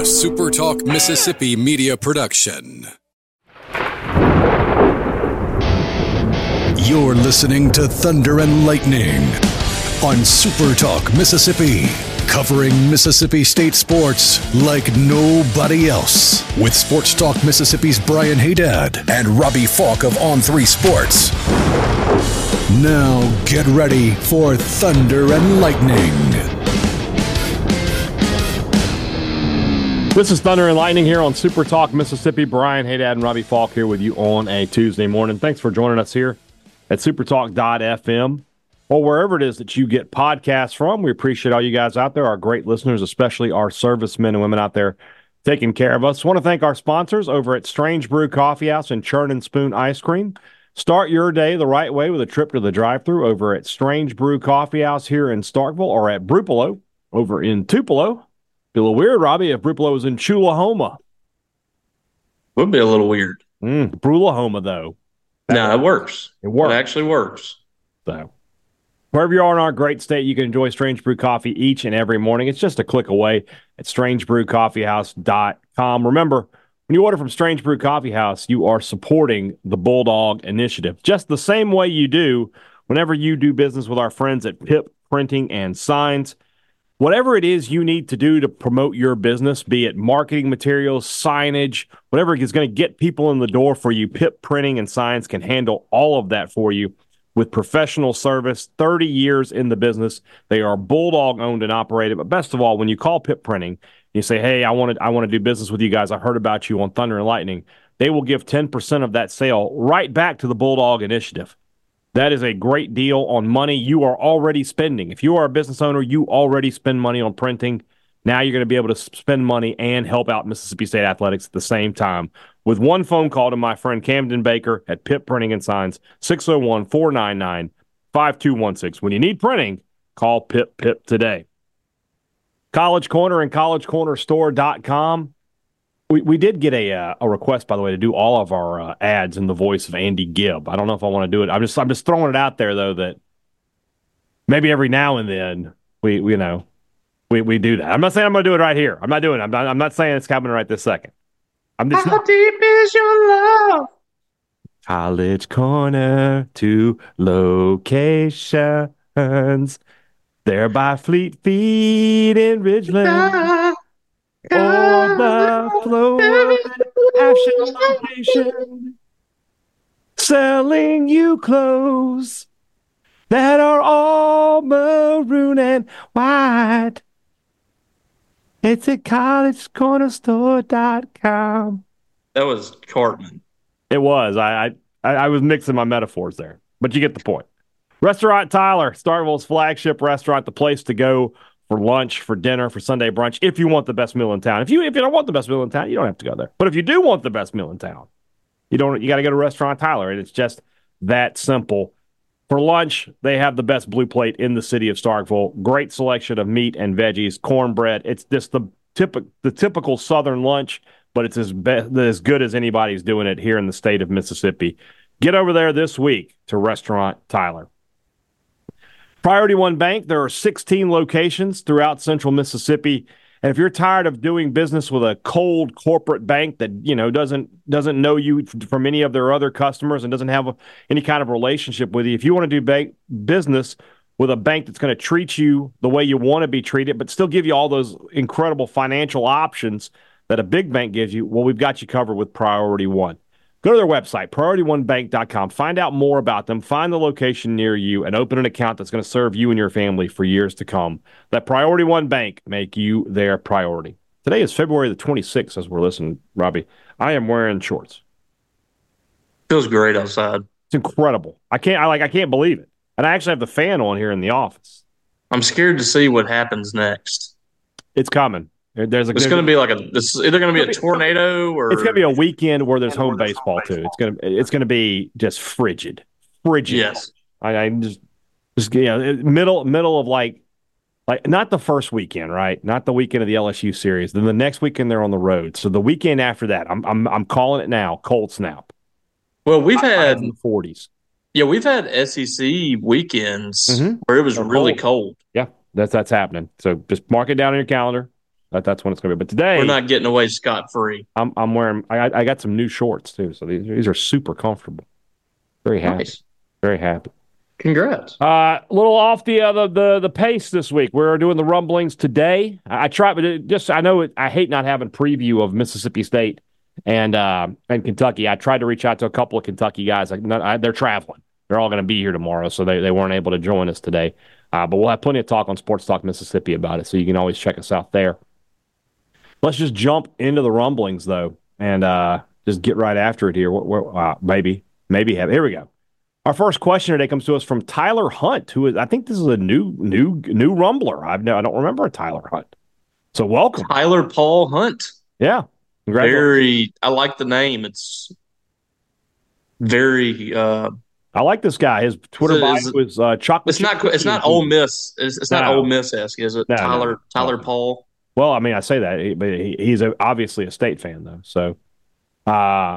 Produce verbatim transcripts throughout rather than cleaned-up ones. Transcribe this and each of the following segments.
A Super Talk Mississippi media production. You're listening to Thunder and Lightning on Super Talk Mississippi, covering Mississippi State sports like nobody else. With Sports Talk Mississippi's Brian Haydad and Robbie Falk of On three Sports. Now get ready for Thunder and Lightning. This is Thunder and Lightning here on Super Talk Mississippi. Brian Haydad and Robbie Falk here with you on a Tuesday morning. Thanks for joining us here at supertalk dot f m or wherever it is that you get podcasts from. We appreciate all you guys out there, our great listeners, especially our servicemen and women out there taking care of us. I want to thank our sponsors over at Strange Brew Coffee House and Churn and Spoon Ice Cream. Start your day the right way with a trip to the drive-thru over at Strange Brew Coffee House here in Starkville or at Brupolo over in Tupelo. Be a little weird, Robbie, if Brupolo was in Chulahoma. Would be a little weird. Mm, Brulahoma, though. That no, it works. It works. It actually works. So, wherever you are in our great state, you can enjoy Strange Brew Coffee each and every morning. It's just a click away at strange brew coffee house dot com. Remember, when you order from Strange Brew Coffee House, you are supporting the Bulldog Initiative, just the same way you do whenever you do business with our friends at Pip Printing and Signs. Whatever it is you need to do to promote your business, be it marketing materials, signage, whatever is going to get people in the door for you, Pip Printing and Signs can handle all of that for you with professional service, thirty years in the business. They are Bulldog owned and operated. But best of all, when you call Pip Printing, you say, hey, I want to, I want to do business with you guys. I heard about you on Thunder and Lightning. They will give ten percent of that sale right back to the Bulldog Initiative. That is a great deal on money you are already spending. If you are a business owner, you already spend money on printing. Now you're going to be able to spend money and help out Mississippi State Athletics at the same time. With one phone call to my friend Camden Baker at Pip Printing and Signs, six oh one, four nine nine, five two one six. When you need printing, call Pip Pip today. College Corner and college corner store dot com. We we did get a uh, a request, by the way, to do all of our uh, ads in the voice of Andy Gibb. I don't know if I want to do it. I'm just I'm just throwing it out there though that maybe every now and then we, we you know we, we do that. I'm not saying I'm going to do it right here. I'm not doing it. I'm not I'm not saying it's happening right this second. I'm just How not... deep is your love? College Corner, two locations. They're by Fleet Feet in Ridgeland. Or the Florida Action Location, selling you clothes that are all maroon and white. It's at college corner store dot com. That was Cartman. It was. I, I I was mixing my metaphors there, but you get the point. Restaurant Tyler, Starkville's flagship restaurant, the place to go for lunch, for dinner, for Sunday brunch, if you want the best meal in town. If you if you don't want the best meal in town, you don't have to go there. But if you do want the best meal in town, you don't. You got to go to Restaurant Tyler, and it's just that simple. For lunch, they have the best blue plate in the city of Starkville. Great selection of meat and veggies, cornbread. It's just the typical the typical Southern lunch, but it's as be- as good as anybody's doing it here in the state of Mississippi. Get over there this week to Restaurant Tyler. Priority One Bank, there are sixteen locations throughout central Mississippi. And if you're tired of doing business with a cold corporate bank that, you know, doesn't doesn't know you from any of their other customers and doesn't have a, any kind of relationship with you, if you want to do bank business with a bank that's going to treat you the way you want to be treated, but still give you all those incredible financial options that a big bank gives you, well, we've got you covered with Priority One. Go to their website, priority one bank dot com. Find out more about them. Find the location near you and open an account that's going to serve you and your family for years to come. Let Priority One Bank make you their priority. Today is February the twenty-sixth as we're listening, Robbie. I am wearing shorts. Feels great outside. It's incredible. I can't I like I can't believe it. And I actually have the fan on here in the office. I'm scared to see what happens next. It's coming. There's a, it's going to be like a. It's either going to be a tornado or it's going to be a weekend where there's home baseball too. It's going to it's going to be just frigid, frigid. Yes, I, I just just you know middle middle of like like not the first weekend, right? Not the weekend of the L S U series. Then the next weekend they're on the road. So the weekend after that, I'm I'm I'm calling it now. Cold snap. Well, we've had in the forties. Yeah, we've had S E C weekends mm-hmm. where it was They're really cold. cold. Yeah, that's that's happening. So just mark it down in your calendar. That, that's when it's going to be. But today, We're not getting away scot-free. I'm I'm wearing. I I got some new shorts too, so these these are super comfortable. Very happy. Nice. Very happy. Congrats. Uh, a little off the, uh, the the the pace this week. We're doing the rumblings today. I, I try, but it just I know it, I hate not having preview of Mississippi State and uh, and Kentucky. I tried to reach out to a couple of Kentucky guys. Like, no, I, they're traveling. They're all going to be here tomorrow, so they, they weren't able to join us today. Uh, but we'll have plenty of talk on Sports Talk Mississippi about it, so you can always check us out there. Let's just jump into the rumblings though, and uh, just get right after it here. We're, we're, uh, maybe maybe have here we go. Our first question today comes to us from Tyler Hunt, who is, I think this is a new, new, new Rumbler. I've no, I don't remember a Tyler Hunt. So welcome. Tyler Paul Hunt. Yeah. Very, I like the name. It's very, uh, I like this guy. His Twitter bio is, is uh, chocolate. It's not, it's not Ole Miss. It's, it's not no. Ole Miss-esque, is it? No, Tyler, no. Tyler Oh. Paul. Well, I mean, I say that, but he, he's a, obviously a State fan, though. So, uh,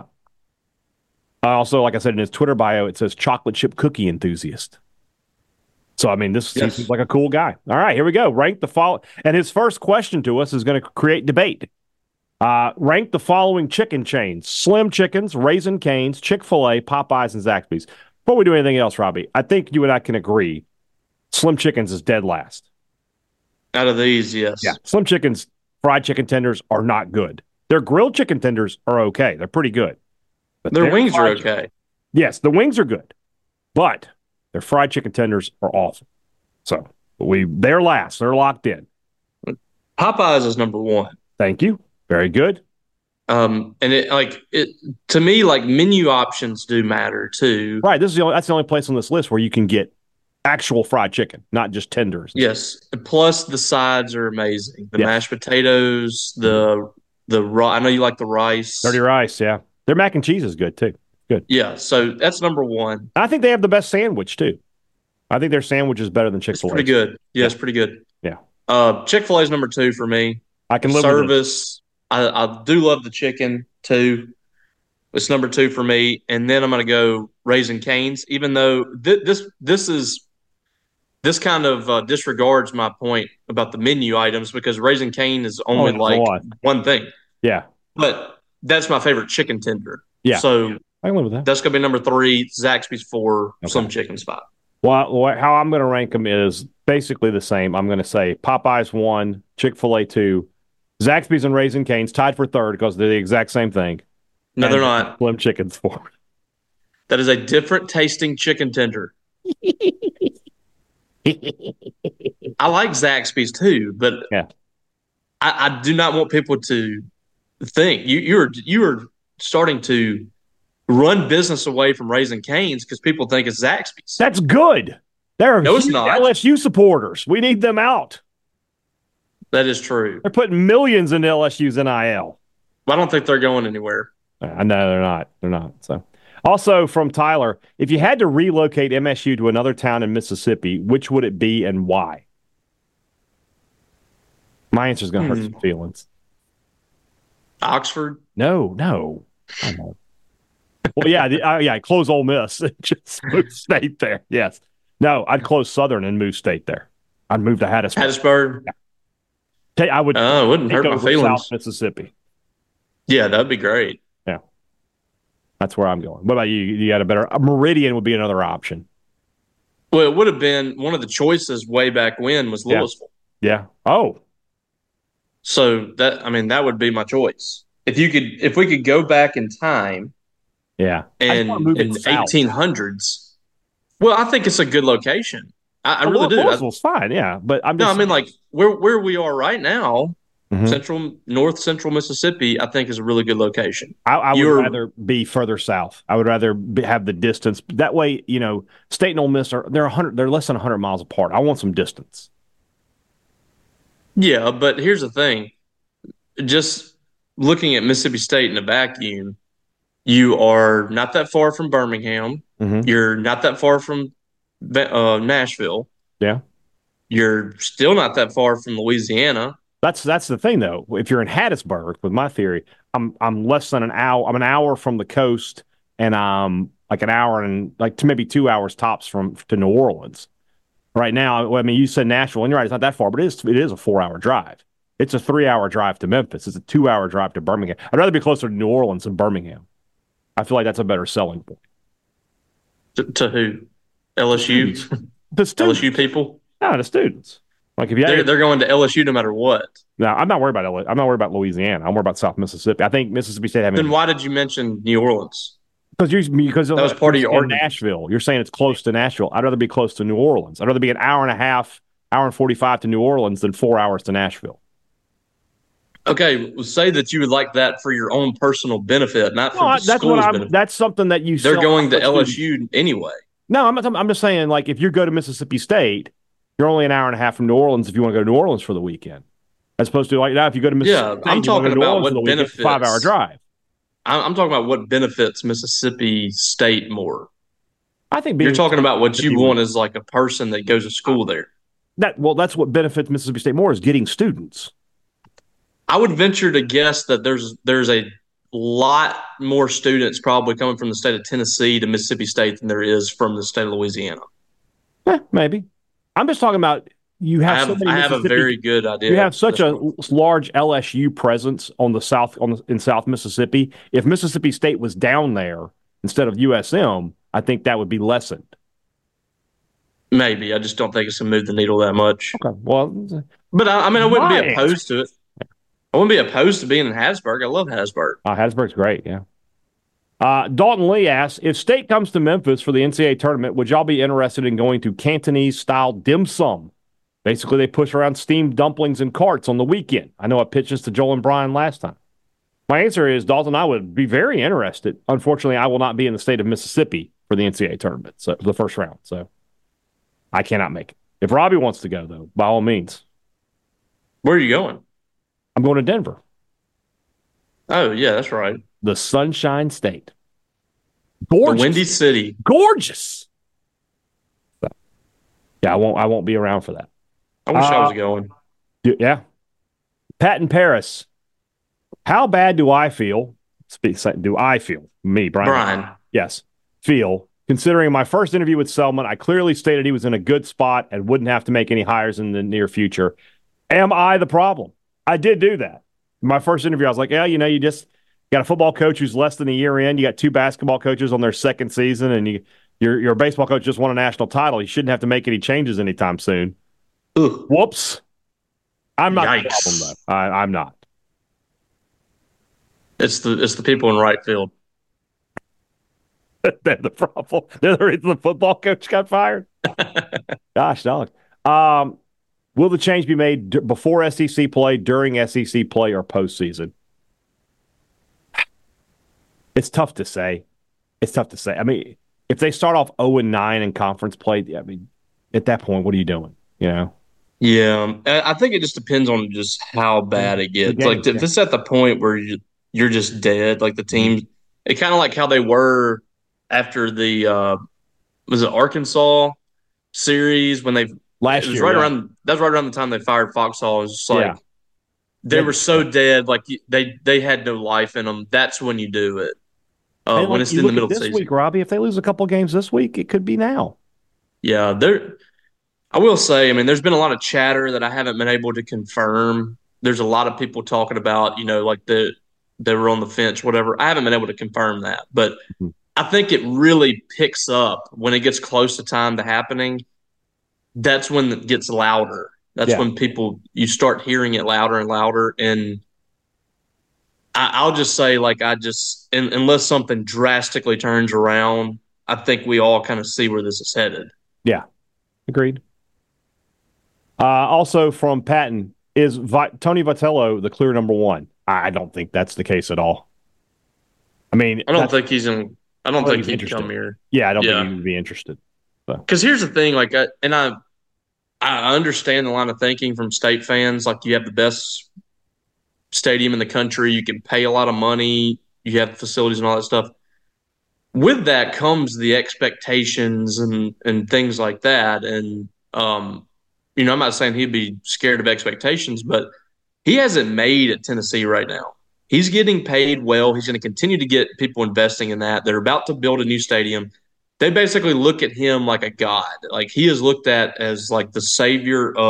also, like I said in his Twitter bio, it says chocolate chip cookie enthusiast. So, I mean, this Yes. seems like a cool guy. All right, here we go. Rank the follow. And his first question to us is going to create debate. Uh, rank the following chicken chains: Slim Chickens, Raising Cane's, Chick-fil-A, Popeyes, and Zaxby's. Before we do anything else, Robbie, I think you and I can agree Slim Chickens is dead last. Out of these, yes. Yeah, Slim Chickens fried chicken tenders are not good. Their grilled chicken tenders are okay. They're pretty good. But Their wings are fried chicken- okay. Yes, the wings are good, but their fried chicken tenders are awful. So we they're last. They're locked in. Popeyes is number one. Thank you. Very good. Um, and it like it to me, like menu options do matter too. Right. This is the only, that's the only place on this list where you can get actual fried chicken, not just tenders. Yes. Plus the sides are amazing. The Yeah. mashed potatoes, the the raw. I know you like the rice. Dirty rice, yeah. Their mac and cheese is good too. Good. Yeah. So that's number one. I think they have the best sandwich too. I think their sandwich is better than It's Chick-fil-A. pretty good. Yeah, it's pretty good. Yeah. Uh, Chick-fil-A is number two for me. I can live with it. Service. I, I do love the chicken too. It's number two for me, and then I'm going to go Raising Cane's. Even though th- this this is this kind of uh, disregards my point about the menu items because Raising Cane is only it's a like lot. one thing, Yeah. but that's my favorite chicken tender. Yeah. So I can live with that. that's going to be number three. Zaxby's four. Okay. Slim Chicken's five. Well, wh- how I'm going to rank them is basically the same. I'm going to say Popeyes one, Chick-fil-A two, Zaxby's and Raising Cane's tied for third because they're the exact same thing. No, And they're not. Slim Chicken's four. That is a different tasting chicken tender. I like Zaxby's too, but Yeah. I, I do not want people to think you you're you're starting to run business away from Raising Cane's because people think it's Zaxby's. That's good. They're No, it's huge not. L S U supporters. We need them out. That is true. They're putting millions into L S U's N I L. I don't think they're going anywhere. I know they're not. They're not. So, also from Tyler, if you had to relocate M S U to another town in Mississippi, which would it be and why? My answer is going to hurt Hmm. some feelings. Oxford. No, no. I know. Well, yeah, the, uh, yeah. Close Ole Miss and just move State there. Yes. No, I'd close Southern and move State there. I'd move to Hattiesburg. Hattiesburg. Ta- I would. Oh, it wouldn't take hurt my over feelings. South Mississippi. Yeah, that'd be great. That's where I'm going. What about you? You got a better a Meridian would be another option. Well, it would have been one of the choices way back when was Yeah. Louisville. Yeah. Oh, So that I mean that would be my choice. If you could, if we could go back in time yeah. I just and wanna move it in south. eighteen hundreds, well, I think it's a good location. I, I Oh, really do. I, Louisville's fine. Yeah, but I'm no, just. I mean like where where we are right now, Mhm. central north central Mississippi, I think is a really good location. I, I would you're- rather be further south. I would rather be, have the distance. That way, you know, State and Ole Miss are they're a hundred. They're less than a hundred miles apart. I want some distance. Yeah, but here's the thing: just looking at Mississippi State in a vacuum, you are not that far from Birmingham. Mhm. You're not that far from uh, Nashville. Yeah. You're still not that far from Louisiana. That's that's the thing, though. If you're in Hattiesburg, with my theory, I'm I'm less than an hour. I'm an hour from the coast, and I'm like an hour and like to maybe two hours tops from to New Orleans. Right now, I mean, you said Nashville, and you're right, it's not that far, but it is it is a four hour drive. It's a three-hour drive to Memphis. It's a two-hour drive to Birmingham. I'd rather be closer to New Orleans than Birmingham. I feel like that's a better selling point. To, to who? L S U? The students. L S U people? No, the students. Like if you they're, had, they're going to L S U no matter what. No, I'm not worried about L S U. I'm not worried about Louisiana. I'm worried about South Mississippi. I think Mississippi State having. Then why did you mention New Orleans? Because you because that was part of your argument. Nashville. You're saying it's close to Nashville. I'd rather be close to New Orleans. I'd rather be an hour and a half, hour and forty-five to New Orleans than four hours to Nashville. Okay, well, say that you would like that for your own personal benefit, not for well, the that's school's what I'm, benefit. That's something that you. They're going to L S U students. Anyway. No, I'm not. I'm just saying, like, if you go to Mississippi State, you're only an hour and a half from New Orleans if you want to go to New Orleans for the weekend, as opposed to like now if you go to Mississippi yeah, State, I'm talking about what benefits. Five-hour drive. I'm talking about what benefits Mississippi State more. I think you're talking about what you want as like a person that goes to school there. That well, that's what benefits Mississippi State more is getting students. I would venture to guess that there's there's a lot more students probably coming from the state of Tennessee to Mississippi State than there is from the state of Louisiana. Eh, maybe. I'm just talking about you have. I have, so many I have a very good idea. You have such a large L S U presence on the south on the, in South Mississippi. If Mississippi State was down there instead of U S M, I think that would be lessened. Maybe. I just don't think it's going to move the needle that much. Okay. Well, but I, I mean, I wouldn't be opposed to it. I wouldn't be opposed to being in Hattiesburg. I love Hattiesburg. Uh, Hattiesburg's great, yeah. Uh, Dalton Lee asks, if State comes to Memphis for the N C double A tournament, would y'all be interested in going to Cantonese-style dim sum? Basically, they push around steamed dumplings and carts on the weekend. I know I pitched this to Joel and Brian last time. My answer is, Dalton, I would be very interested. Unfortunately, I will not be in the state of Mississippi for the N C double A tournament, so the first round. So I cannot make it. If Robbie wants to go, though, by all means. Where are you going? I'm going to Denver. Oh, yeah, that's right. The Sunshine State. Gorgeous. The Windy City. Gorgeous. So, yeah, I won't I won't be around for that. I wish uh, I was going. Yeah. Pat in Paris. How bad do I feel? Do I feel? Me, Brian. Brian. Yes. Feel. Considering my first interview with Selman, I clearly stated he was in a good spot and wouldn't have to make any hires in the near future. Am I the problem? I did do that. In my first interview, I was like, yeah, you know, you just got a football coach who's less than a year in. You got two basketball coaches on their second season, and you, your, your baseball coach just won a national title. You shouldn't have to make any changes anytime soon. Ugh. Whoops. I'm not Yikes. the problem, though. I, I'm not. It's the it's the people in right field. They're the problem. They're the reason the football coach got fired. Gosh, dog. Um, will the change be made d- before S E C play, during S E C play, or postseason? It's tough to say. It's tough to say. I mean, if they start off oh and nine in conference play, I mean, at that point, what are you doing? You know? Yeah, I think it just depends on just how bad it gets. Game, like if yeah. it's at the point where you, you're just dead, like the team, it kind of like how they were after the uh, was it Arkansas series when they last it was year right yeah. around that's right around the time they fired Foxhall. It was just like yeah. they were so dead, like they they had no life in them. That's when you do it. Uh, like, when it's in the middle of the this season. Week, Robbie, if they lose a couple games this week, it could be now. Yeah, there. I will say, I mean, there's been a lot of chatter that I haven't been able to confirm. There's a lot of people talking about, you know, like the they were on the fence, whatever. I haven't been able to confirm that, but mm-hmm. I think it really picks up when it gets close to time to happening. That's when it gets louder. That's yeah. when people you start hearing it louder and louder. And I, I'll just say, like, I just in, unless something drastically turns around, I think we all kind of see where this is headed. Yeah, agreed. Uh, also from Patton, is Vi- Tony Vitello the clear number one? I don't think that's the case at all. I mean, I don't think he's in. I don't, I think, think he'd come here. Yeah, I don't yeah. think he would be interested. Because here's the thing, like, I, and I, I understand the line of thinking from State fans. Like, you have the best stadium in the country. You can pay a lot of money. You have facilities and all that stuff. With that comes the expectations and and things like that. And um. You know, I'm not saying he'd be scared of expectations, but he hasn't made at Tennessee right now. He's getting paid well. He's going to continue to get people investing in that. They're about to build a new stadium. They basically look at him like a god. Like he is looked at as like the savior of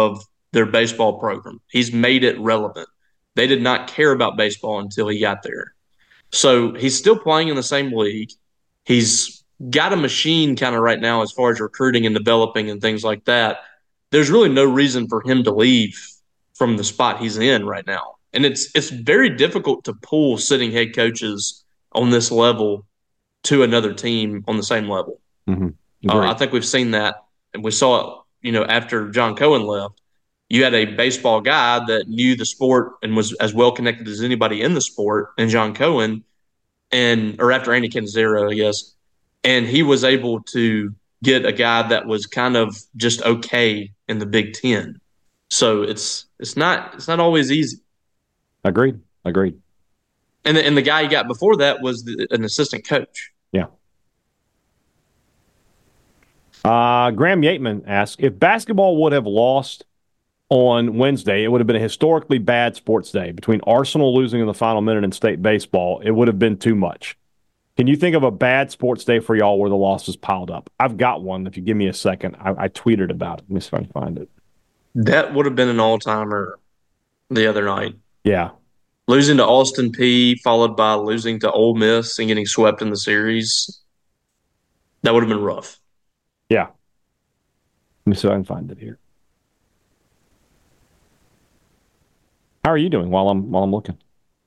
their baseball program. He's made it relevant. They did not care about baseball until he got there. So he's still playing in the same league. He's got a machine kind of right now as far as recruiting and developing and things like that. There's really no reason for him to leave from the spot he's in right now. And it's it's very difficult to pull sitting head coaches on this level to another team on the same level. Mm-hmm. Uh, I think we've seen that, and we saw it, you know, after John Cohen left. You had a baseball guy that knew the sport and was as well connected as anybody in the sport, and John Cohen, and or after Andy Canzero, I guess, and he was able to get a guy that was kind of just okay in the Big Ten. So it's it's not it's not always easy. Agreed. Agreed. And the, and the guy he got before that was the, an assistant coach. Yeah. Uh, Graham Yateman asks, if basketball would have lost on Wednesday, it would have been a historically bad sports day. Between Arsenal losing in the final minute and state baseball, it would have been too much. Can you think of a bad sports day for y'all where the losses piled up? I've got one. If you give me a second, I, I tweeted about it. Let me see if I can find it. That would have been an all-timer the other night. Yeah. Losing to Austin Peay, followed by losing to Ole Miss and getting swept in the series. That would have been rough. Yeah. Let me see if I can find it here. How are you doing while I'm while I'm looking?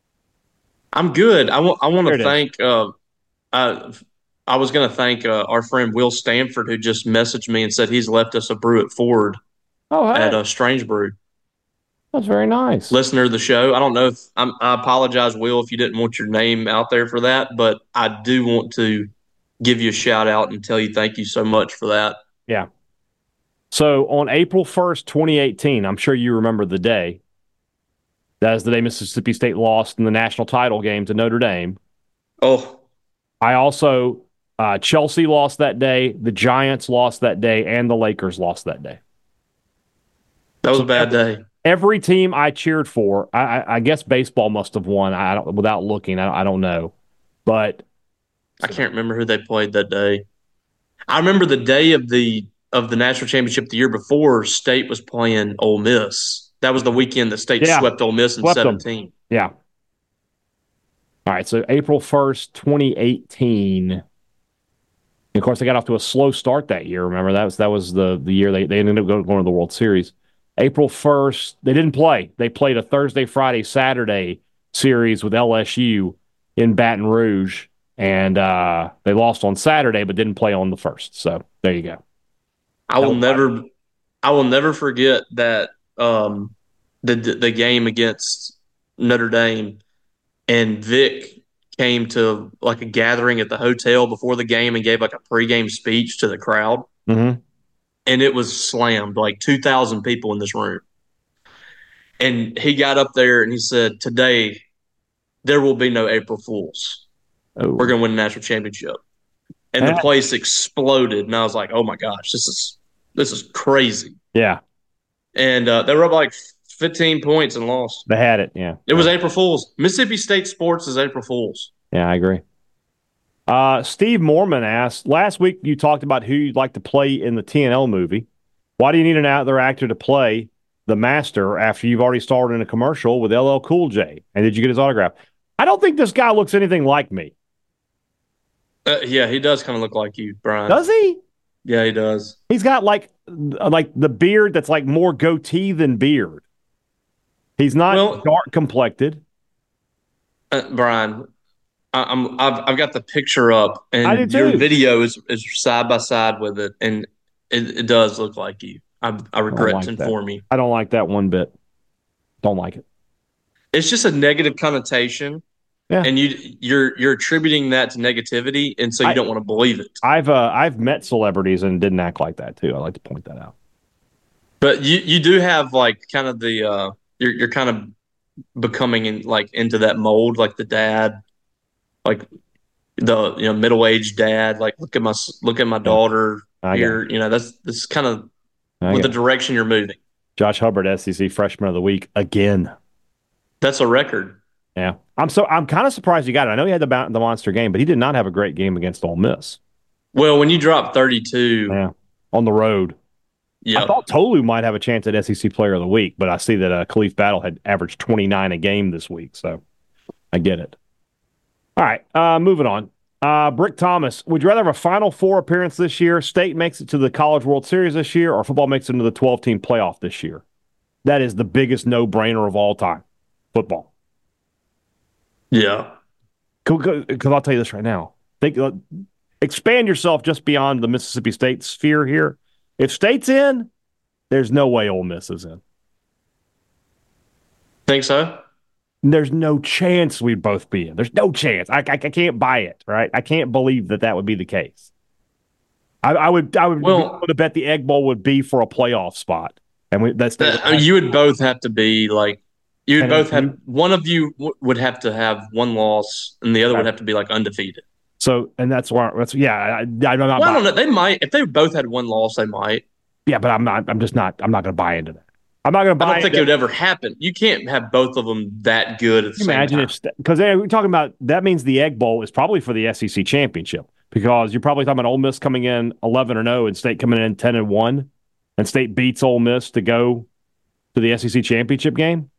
I'm good. I want I want to thank uh, I, I was going to thank uh, our friend Will Stanford, who just messaged me and said he's left us a brew at Ford oh, hey. at uh, Strange Brew. That's very nice. Listener of the show. I don't know if I'm, I apologize, Will, if you didn't want your name out there for that, but I do want to give you a shout out and tell you thank you so much for that. Yeah. So on April first, twenty eighteen, I'm sure you remember the day. That is the day Mississippi State lost in the national title game to Notre Dame. Oh. I also, uh, Chelsea lost that day, the Giants lost that day, and the Lakers lost that day. That was so a bad every, day. Every team I cheered for, I, I guess baseball must have won. I don't, without looking, I, I don't know. But I can't remember who they played that day. I remember the day of the of the national championship the year before, State was playing Ole Miss. That was the weekend that State yeah. swept Ole Miss in swept seventeen. Them. Yeah. All right, so April first, twenty eighteen. And of course, they got off to a slow start that year. Remember, that was that was the, the year they, they ended up going to the World Series. April first, they didn't play. They played a Thursday, Friday, Saturday series with L S U in Baton Rouge, and uh, they lost on Saturday but didn't play on the first. So there you go. I will never, I will never forget that um, the the game against Notre Dame, and Vic came to like a gathering at the hotel before the game and gave like a pregame speech to the crowd. Mm-hmm. And it was slammed, like two thousand people in this room. And he got up there and he said, today, there will be no April Fools. Oh. We're going to win the national championship. And the place exploded. And I was like, oh, my gosh, this is this is crazy. Yeah. And uh, they were up like fifteen points and lost. They had it, yeah. It was April Fools. Mississippi State sports is April Fools. Yeah, I agree. Uh, Steve Mormon asked, last week you talked about who you'd like to play in the T N L movie. Why do you need another actor to play the master after you've already starred in a commercial with L L Cool J? And did you get his autograph? I don't think this guy looks anything like me. Uh, yeah, he does kind of look like you, Brian. Does he? Yeah, he does. He's got like like the beard that's like more goatee than beard. He's not well, dark complected. Uh, Brian, I, I'm I've I've got the picture up, and your video is, is side by side with it, and it, it does look like you. I I regret like to inform that. you. I don't like that one bit. Don't like it. It's just a negative connotation. Yeah. And you you're you're attributing that to negativity, and so you I, don't want to believe it. I've uh, I've met celebrities and didn't act like that too. I like to point that out. But you, you do have like kind of the uh, you're you're kind of becoming in like into that mold, like the dad, like the you know middle aged dad. Like look at my look at my daughter I here. You know that's that's kind of I with the direction you're moving. Josh Hubbard, S E C Freshman of the Week again. That's a record. Yeah, I'm so I'm kind of surprised he got it. I know he had the the monster game, but he did not have a great game against Ole Miss. Well, when you drop thirty-two, yeah, on the road, Yeah. I thought Tolu might have a chance at S E C Player of the Week, but I see that uh, Khalif Battle had averaged twenty-nine a game this week, so I get it. All right, uh, moving on. Uh, Brick Thomas, would you rather have a Final Four appearance this year, State makes it to the College World Series this year, or football makes it into the twelve-team playoff this year? That is the biggest no-brainer of all time, football. Yeah. Because I'll tell you this right now. Think, uh, expand yourself just beyond the Mississippi State sphere here. If State's in, there's no way Ole Miss is in. Think so? There's no chance we'd both be in. There's no chance. I, I, I can't buy it, right? I can't believe that that would be the case. I, I would I would well, be to bet the Egg Bowl would be for a playoff spot. And we, that's the, I mean, you would both have to be like, you would both have, one of you w- would have to have one loss and the other right. would have to be like undefeated. So, and that's why, that's, yeah, I, I'm not. Well, I don't know. They might, if they both had one loss, they might. Yeah, but I'm not, I'm just not, I'm not going to buy into that. I'm not going to buy I don't think it would ever happen. You can't have both of them that good at the same Imagine time. Because we're talking about, that means the Egg Bowl is probably for the S E C championship because you're probably talking about Ole Miss coming in eleven and oh and State coming in ten and one and State beats Ole Miss to go to the S E C championship game.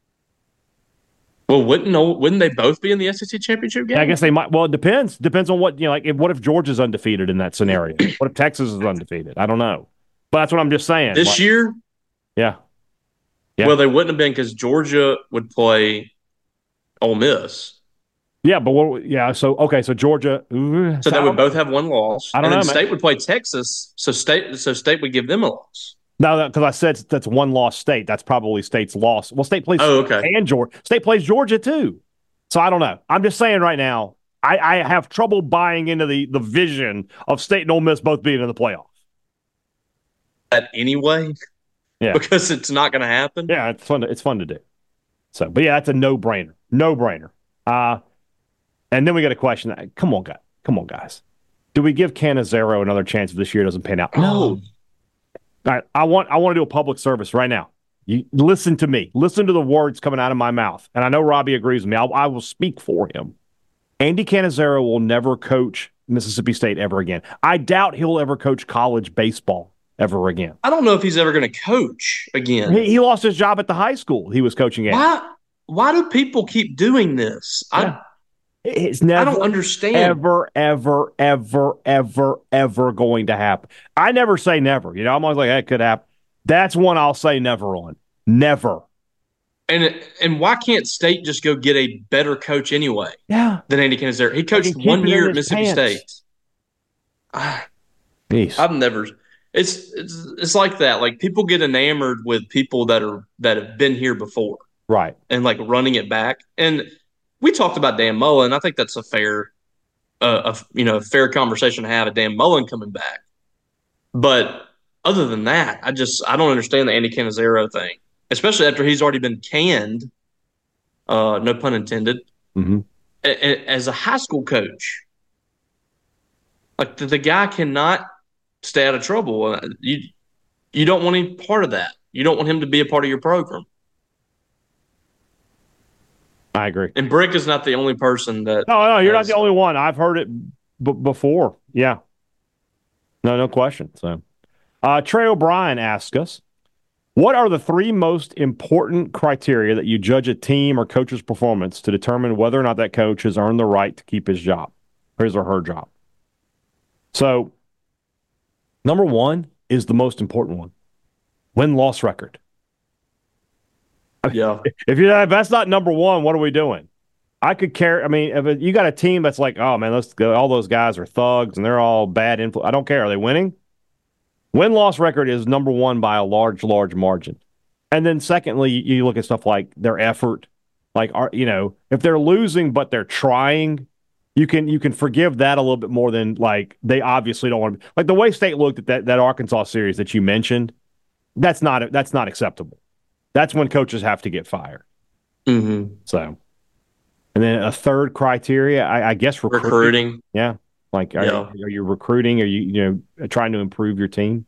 Well, wouldn't wouldn't they both be in the S E C championship game? Yeah, I guess they might. Well, it depends. Depends on what, you know, like if, what if Georgia's undefeated in that scenario? What if Texas is undefeated? I don't know. But that's what I'm just saying. This like, year? Yeah. Yeah. Well, they wouldn't have been because Georgia would play Ole Miss. Yeah, but what? Yeah, so okay, so Georgia. Uh, so they would both have one loss. I don't and know. Then Man. State would play Texas, so State, so State would give them a loss. No, because I said that's one loss State. That's probably State's loss. Well, State plays. Oh, okay. And Georgia. State plays Georgia too. So I don't know. I'm just saying right now. I, I have trouble buying into the the vision of State and Ole Miss both being in the playoff. That anyway. Yeah. Because it's not going to happen. Yeah, it's fun. To, it's fun to do. So, but yeah, that's a no brainer. No brainer. Uh, and then we got a question. Come on, guys. Come on, guys. Do we give Canizero another chance if this year doesn't pan out? No. All right, I want I want to do a public service right now. You listen to me. Listen to the words coming out of my mouth. And I know Robbie agrees with me. I'll, I will speak for him. Andy Canizero will never coach Mississippi State ever again. I doubt he'll ever coach college baseball ever again. I don't know if he's ever going to coach again. He, he lost his job at the high school he was coaching at. Why? Why do people keep doing this? Yeah. I it's never, I don't understand. Ever, ever, ever, ever, ever going to happen. I never say never. You know, I'm always like, that could happen. That's one I'll say never on. Never. And and why can't State just go get a better coach anyway? Yeah. Than Andy Canizero. He coached one year at Mississippi pants. State. Jeez. I've never. It's it's it's like that. Like people get enamored with people that are that have been here before, right? And like running it back. And we talked about Dan Mullen. I think that's a fair, uh, a, you know, fair conversation to have. A Dan Mullen coming back, but other than that, I just I don't understand the Andy Canizero thing, especially after he's already been canned. Uh, no pun intended. Mm-hmm. A, a, as a high school coach, like the, the guy cannot stay out of trouble. You you don't want any part of that. You don't want him to be a part of your program. I agree. And Brick is not the only person that. No, no, you're has, not the only one. I've heard it b- before. Yeah. No, no question. So, uh, Trey O'Brien asks us, what are the three most important criteria that you judge a team or coach's performance to determine whether or not that coach has earned the right to keep his job, his or her job? So, number one is the most important one. Win-loss record. Yeah. If you if that's not number one, what are we doing? I could care. I mean, if it, you got a team that's like, oh man, let's go. All those guys are thugs and they're all bad influence. I don't care. Are they winning? Win-loss record is number one by a large, large margin. And then secondly, you look at stuff like their effort. Like, are you know, if they're losing but they're trying, you can you can forgive that a little bit more than like they obviously don't want to. Like the way State looked at that that Arkansas series that you mentioned, that's not that's not acceptable. That's when coaches have to get fired. Mm-hmm. So, and then a third criteria, I, I guess recruiting. recruiting. Yeah, like are, yeah. You, are you recruiting? Are you you know trying to improve your team?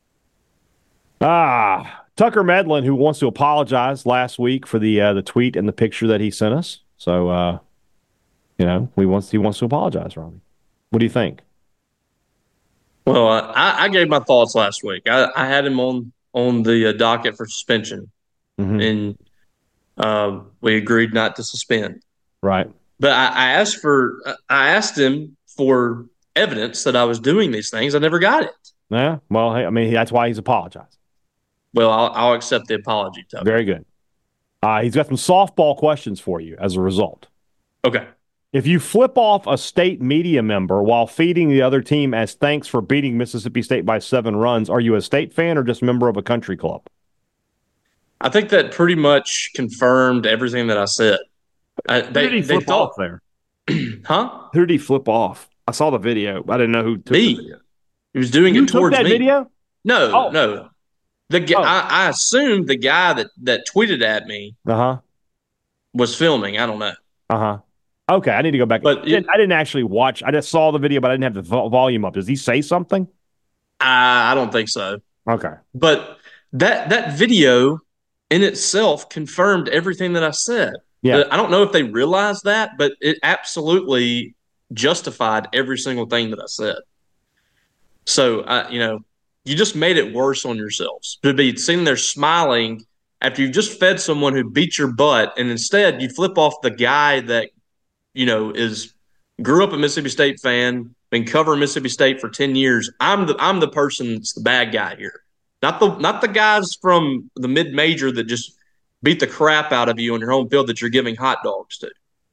Ah, Tucker Medlin, who wants to apologize last week for the uh, the tweet and the picture that he sent us. So, uh, you know, he wants he wants to apologize, Robbie. What do you think? Well, I, I gave my thoughts last week. I, I had him on on the uh, docket for suspension, Mm-hmm. and uh, we agreed not to suspend. Right. But I, I asked for I asked him for evidence that I was doing these things. I never got it. Yeah. Well, hey, I mean, that's why he's apologized. Well, I'll, I'll accept the apology, Tucker. Very good. Uh, he's got some softball questions for you as a result. Okay. If you flip off a state media member while feeding the other team as thanks for beating Mississippi State by seven runs, are you a state fan or just a member of a country club? I think that pretty much confirmed everything that I said. I, Who they, did he they flip thought, off there? huh? Who did he flip off? I saw the video. I didn't know who took Me. the video. He was doing You it took towards that me. video? No, Oh. no. The Oh. I, I assumed the guy that, that tweeted at me Uh-huh. was filming. I don't know. Uh-huh. Okay, I need to go back. But I didn't, I didn't actually watch. I just saw the video, but I didn't have the vo- volume up. Does he say something? I, I don't think so. Okay. But that that video in itself confirmed everything that I said. Yeah. I don't know if they realized that, but it absolutely justified every single thing that I said. So, I, you know, you just made it worse on yourselves to be sitting there smiling after you've just fed someone who beat your butt, and instead you flip off the guy that, you know, is grew up a Mississippi State fan, been covering Mississippi State for ten years. I'm the I'm the person that's the bad guy here. Not the not the guys from the mid major that just beat the crap out of you on your home field that you're giving hot dogs to.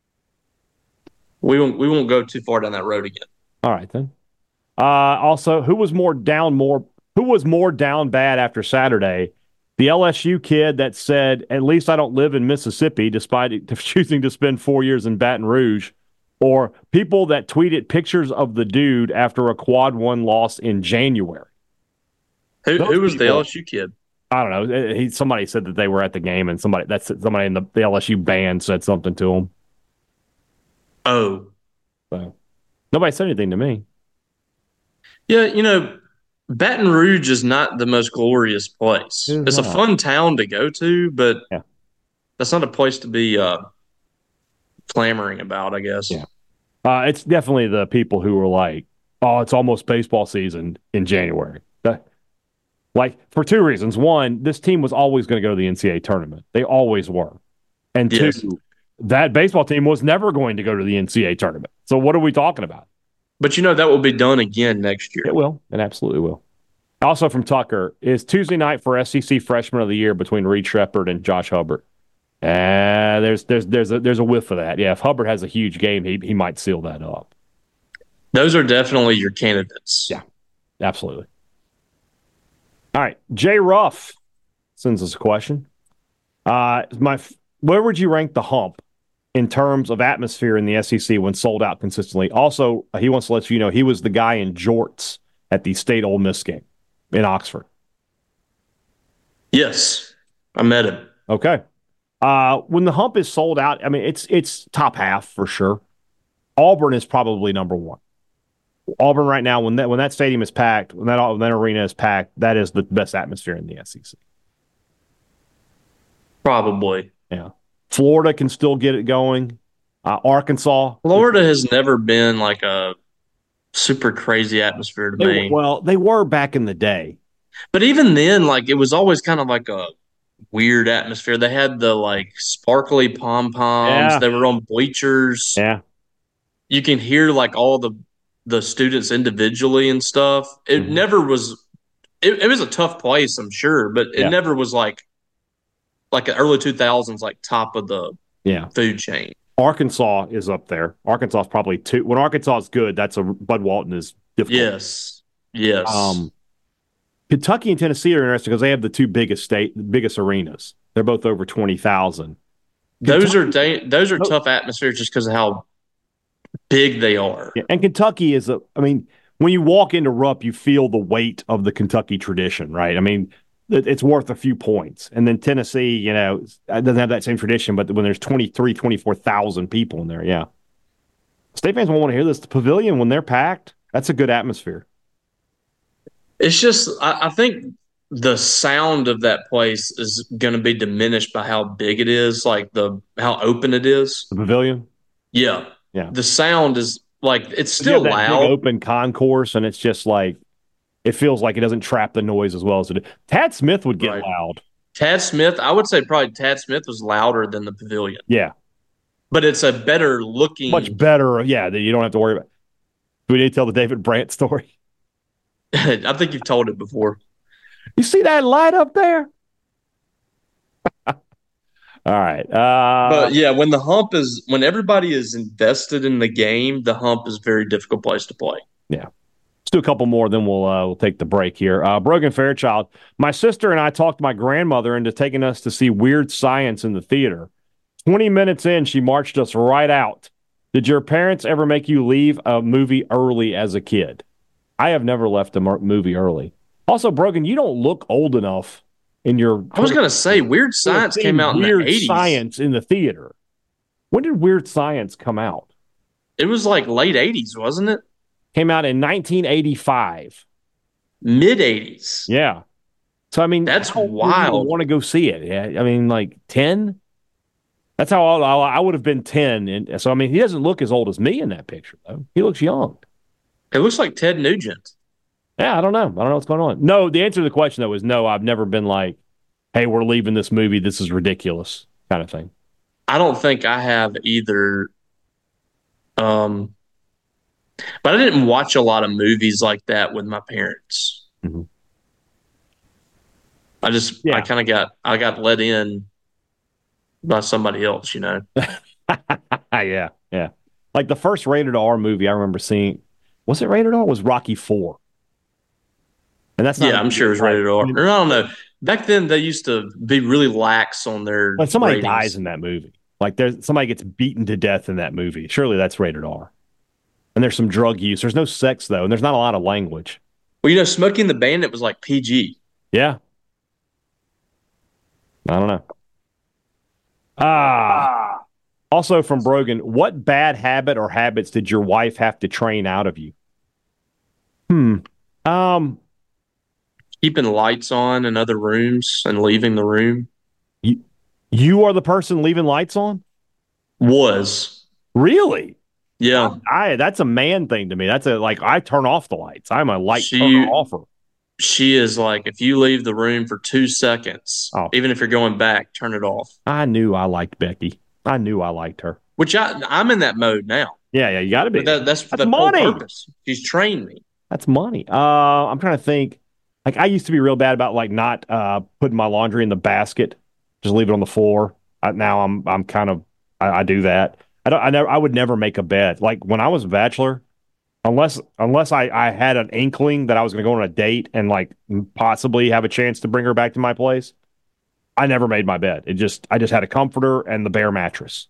We won't we won't go too far down that road again. All right then. Uh, also, who was more down more who was more down bad after Saturday? The L S U kid that said, "At least I don't live in Mississippi," despite choosing to spend four years in Baton Rouge, or people that tweeted pictures of the dude after a quad one loss in January. Who, Those who was people- the L S U kid? I don't know. He, somebody said that they were at the game, and somebody that's somebody in the, the L S U band said something to him. Oh, So nobody said anything to me. yeah. You know, Baton Rouge is not the most glorious place. It is It's a not. fun town to go to, but Yeah. that's not a place to be uh, clamoring about, I guess. Yeah. Uh, it's definitely the people who were like, "Oh, it's almost baseball season in January." That- like for two reasons: one, this team was always going to go to the N C double A tournament; they always were, and two, Yes. that baseball team was never going to go to the N C double A tournament. So what are we talking about? But you know that will be done again next year. It will. It absolutely will. Also from Tucker, is Tuesday night for S E C Freshman of the Year between Reed Shepherd and Josh Hubbard. Uh, there's there's there's a, there's a whiff of that. Yeah, if Hubbard has a huge game, he he might seal that up. Those are definitely your candidates. Yeah. Absolutely. All right, Jay Ruff sends us a question. Uh, my where would you rank the Hump in terms of atmosphere in the S E C when sold out consistently? Also, he wants to let you know he was the guy in jorts at the State Ole Miss game in Oxford. Yes, I met him. Okay. Uh, when the Hump is sold out, I mean, it's it's top half for sure. Auburn is probably number one. Auburn right now, when that when that stadium is packed, when that when that arena is packed, that is the best atmosphere in the S E C. Probably. Yeah. Florida can still get it going. Uh, Arkansas. Florida has never been like a super crazy atmosphere to They, me. well, they were back in the day. But even then, like it was always kind of like a weird atmosphere. They had the like sparkly pom poms. Yeah. They were on bleachers. Yeah. You can hear like all the the students individually and stuff. It Mhm. never was. It, it was a tough place, I'm sure, but it Yeah. never was like like the early two thousands, like top of the Yeah. food chain. Arkansas is up there. Arkansas is probably two. When Arkansas is good, that's a Bud Walton is difficult. Yes, yes. Um, Kentucky and Tennessee are interesting because they have the two biggest state, biggest arenas. They're both over twenty thousand. those are da- those are No. tough atmospheres just because of how big they are. Yeah, and Kentucky is a. I mean, when you walk into Rupp, you feel the weight of the Kentucky tradition, right? I mean, it- it's worth a few points. And then Tennessee, you know, it doesn't have that same tradition, but when there's twenty-three, twenty-four thousand people in there, yeah. State fans won't want to hear this. The Pavilion, when they're packed, that's a good atmosphere. It's just I, I think the sound of that place is going to be diminished by how big it is, like the how open it is. The Pavilion, Yeah, Yeah. The sound is like it's you have still that loud. big open concourse, and it's just like it feels like it doesn't trap the noise as well as it. Tad Smith would get Right. loud. Tad Smith, I would say probably Tad Smith was louder than the Pavilion, Yeah, but it's a better looking. much better. Yeah, that you don't have to worry about. Do we need to tell the David Brandt story? I think you've told it before. You see that light up there? All right. Uh, But yeah, when the hump is when everybody is invested in the game, the hump is a very difficult place to play. yeah. Let's do a couple more, then we'll uh, we'll take the break here. Uh, Brogan Fairchild, my sister and I talked my grandmother into taking us to see Weird Science in the theater. Twenty minutes in, she marched us right out. Did your parents ever make you leave a movie early as a kid? I have never left a movie early. Also, Brogan, you don't look old enough in your. I was gonna say Weird Science came out in the Weird eighties. Science in the theater. When did Weird Science come out? It was like late eighties, wasn't it? Came out in nineteen eighty-five. Mid eighties. Yeah. So, I mean, That's how old wild. would you want to go see it? Yeah, I mean, like ten? That's how old I would have been ten. And so, I mean, he doesn't look as old as me in that picture, though. He looks young. It looks like Ted Nugent. Yeah, I don't know. I don't know what's going on. No, the answer to the question, though, is no. I've never been like, hey, we're leaving this movie. This is ridiculous kind of thing. I don't think I have either. Um, but I didn't watch a lot of movies like that with my parents. Mm-hmm. I just, Yeah. I kind of got, I got let in by somebody else, you know. yeah, yeah. Like the first rated R movie I remember seeing, was it rated R? Was Rocky four? And that's not Yeah, I'm sure it was rated R. Or I don't know. Back then, they used to be really lax on their. When somebody ratings. dies in that movie, like there's somebody gets beaten to death in that movie, surely that's rated R. And there's some drug use. There's no sex though, and there's not a lot of language. Well, you know, Smokey and the Bandit was like P G. Yeah. I don't know. Ah. Also from Brogan, what bad habit or habits did your wife have to train out of you? Hmm. Um. Keeping lights on in other rooms and leaving the room. You, you are the person leaving lights on? Was. Really? Yeah. I that's a man thing to me. That's a like I turn off the lights. I'm a light She- turner offer. She is like, if you leave the room for two seconds, Oh. even if you're going back, turn it off. I knew I liked Becky. I knew I liked her. Which I, I'm in that mode now. Yeah, yeah, you got to be. But that, that's for That's the whole money. purpose. She's trained me. That's money. Uh, I'm trying to think. Like I used to be real bad about like not uh putting my laundry in the basket, just leave it on the floor. I, now I'm I'm kind of I, I do that. I don't. I never. I would never make a bed. Like when I was a bachelor, unless unless I I had an inkling that I was going to go on a date and like possibly have a chance to bring her back to my place, I never made my bed. It just I just had a comforter and the bare mattress.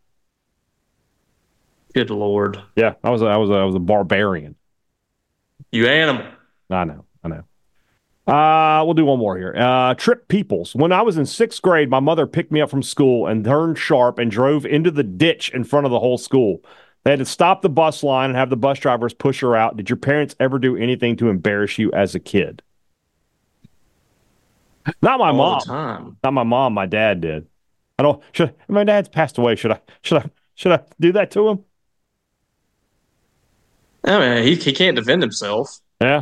Good Lord. Yeah, I was a, I was a, I was a barbarian. You animal. I know, I know. Uh, we'll do one more here. Uh, Trip Peoples. When I was in sixth grade, my mother picked me up from school and turned sharp and drove into the ditch in front of the whole school. They had to stop the bus line and have the bus drivers push her out. Did your parents ever do anything to embarrass you as a kid? Not my All mom. the time. Not my mom. My dad did. I don't. Should my dad's passed away? Should I? Should I? Should I do that to him? I mean, he, he can't defend himself. Yeah.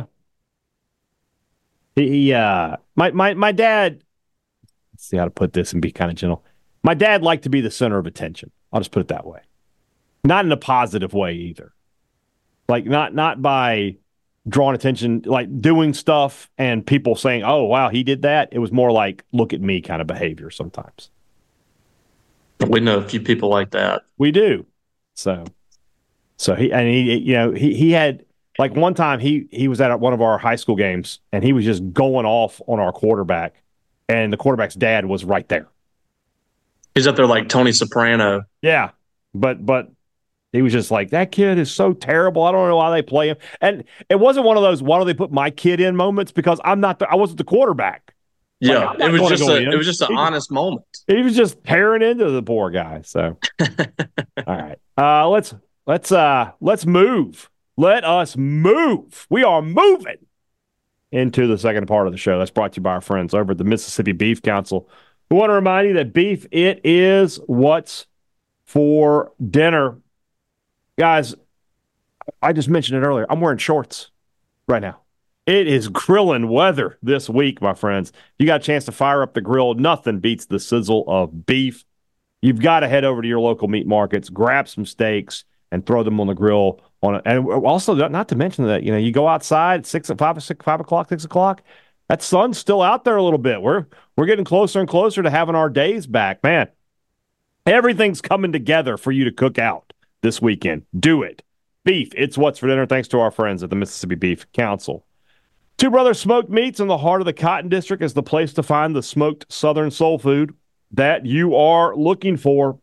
He, he uh, my, my, my dad, let's see how to put this and be kind of gentle. My dad liked to be the center of attention. I'll just put it that way. Not in a positive way either. Like not, not by drawing attention, like doing stuff and people saying, oh, wow, he did that. It was more like, look at me kind of behavior sometimes. We know a few people like that. We do. So, so he, and he, you know, he, he had, like one time he he was at one of our high school games and he was just going off on our quarterback, and the quarterback's dad was right there. He's up there like Tony Soprano. Yeah, but but he was just like, that kid is so terrible. I don't know why they play him. And it wasn't one of those why do they put my kid in moments because I'm not the, I wasn't the quarterback. Yeah, Like, I'm not it was gonna just go a in. it was just an He- honest moment. He was just tearing into the poor guy. So all right, uh, let's let's uh let's move. Let us move. We are moving into the second part of the show. That's brought to you by our friends over at the Mississippi Beef Council. We want to remind you that beef, it is what's for dinner. Guys, I just mentioned it earlier. I'm wearing shorts right now. It is grilling weather this week, my friends. You got a chance to fire up the grill. Nothing beats the sizzle of beef. You've got to head over to your local meat markets, grab some steaks, and throw them on the grill. On a, and also, not to mention that you know you go outside at six, five, six, five o'clock, six o'clock. That sun's still out there a little bit. We're we're getting closer and closer to having our days back, man. Everything's coming together for you to cook out this weekend. Do it. Beef, it's what's for dinner. Thanks to our friends at the Mississippi Beef Council. Two Brothers Smoked Meats in the heart of the Cotton District is the place to find the smoked Southern soul food that you are looking for.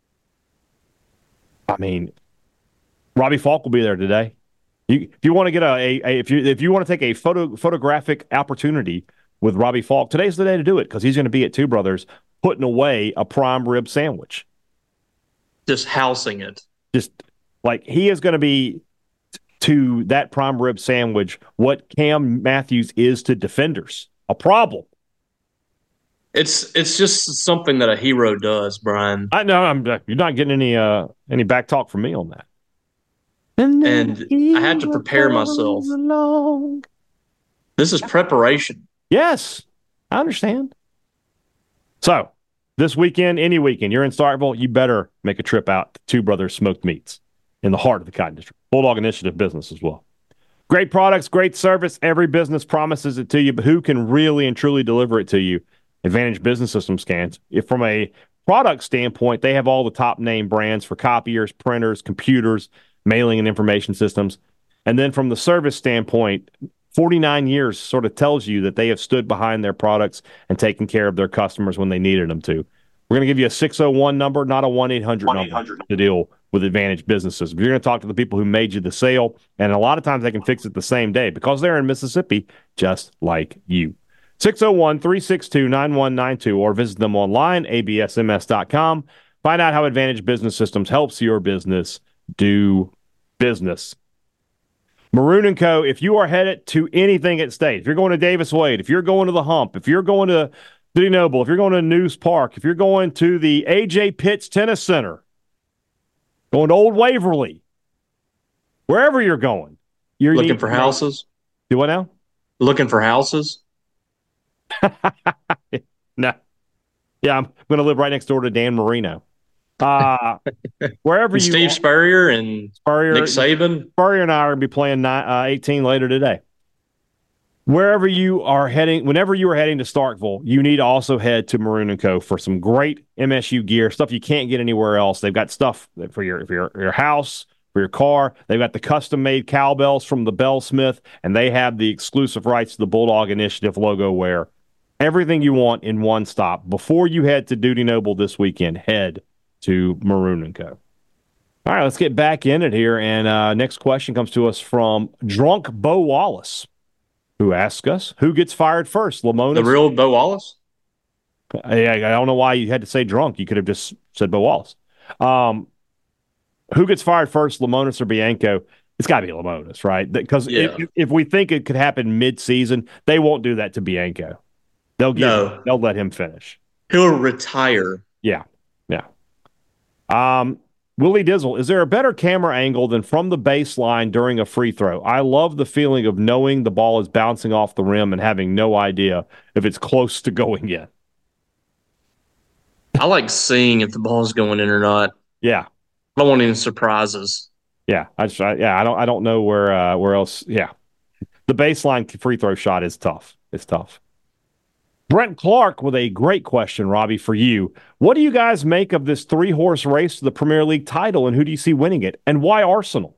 I mean, Robbie Falk will be there today. You, if you want to get a, a, a if you if you want to take a photo photographic opportunity with Robbie Falk, today's the day to do it because he's going to be at Two Brothers putting away a prime rib sandwich, just housing it. Just like he is going to be to that prime rib sandwich what Cam Matthews is to defenders. A problem. It's it's just something that a hero does, Brian. I know I'm you're not getting any uh any back talk from me on that. And I had to prepare myself. Along. This is preparation. Yes, I understand. So, this weekend, any weekend, you're in Starkville, you better make a trip out to Two Brothers Smoked Meats in the heart of the Cotton District. Bulldog Initiative business as well. Great products, great service. Every business promises it to you, but who can really and truly deliver it to you? Advantage Business Systems scans. If from a product standpoint, they have all the top name brands for copiers, printers, computers, mailing and information systems. And then from the service standpoint, forty-nine years sort of tells you that they have stood behind their products and taken care of their customers when they needed them to. We're going to give you a six oh one number, not a one eight hundred number to deal with Advantage Businesses. You're going to talk to the people who made you the sale, and a lot of times they can fix it the same day because they're in Mississippi just like you. six oh one, three six two, nine one nine two or visit them online, a b s m s dot com. Find out how Advantage Business Systems helps your business do business. Maroon and Co., if you are headed to anything at State, if you're going to Davis Wade, if you're going to the Hump, if you're going to Dudy Noble, if you're going to News Park, if you're going to the A J Pitts Tennis Center, going to Old Waverly, wherever you're going. You're looking for houses? Do what now? Looking for houses? No. Yeah, I'm going to live right next door to Dan Marino. Uh, wherever you Steve are, Spurrier and Spurrier, Nick Saban. Spurrier and I are going to be playing nine, uh, eighteen later today. Wherever you are heading, whenever you are heading to Starkville, you need to also head to Maroon and Co. for some great M S U gear, stuff you can't get anywhere else. They've got stuff for your for your, your house, for your car. They've got the custom-made cowbells from the Bellsmith, and they have the exclusive rights to the Bulldog Initiative logo wear. Everything you want in one stop. Before you head to Dudy Noble this weekend, head to Maroon and Co. All right, let's get back in it here. And uh, next question comes to us from Drunk Bo Wallace, who asks us, who gets fired first, Lemonis? The real Bo Wallace? I, I don't know why you had to say drunk. You could have just said Bo Wallace. Um, who gets fired first, Lemonis or Bianco? It's got to be Lemonis, right? Because yeah. if, if we think it could happen mid-season, they won't do that to Bianco. They'll give no. him, they'll let him finish. He'll retire. Yeah, yeah. Um, Willie Dizzle, is there a better camera angle than from the baseline during a free throw? I love the feeling of knowing the ball is bouncing off the rim and having no idea if it's close to going in. I like seeing if the ball's going in or not. Yeah. I don't want any surprises. Yeah, I just, I, yeah, I don't I don't know where uh, where else. Yeah. The baseline free throw shot is tough. It's tough. Brent Clark with a great question, Robbie, for you. What do you guys make of this three-horse race to the Premier League title, and who do you see winning it? And why Arsenal?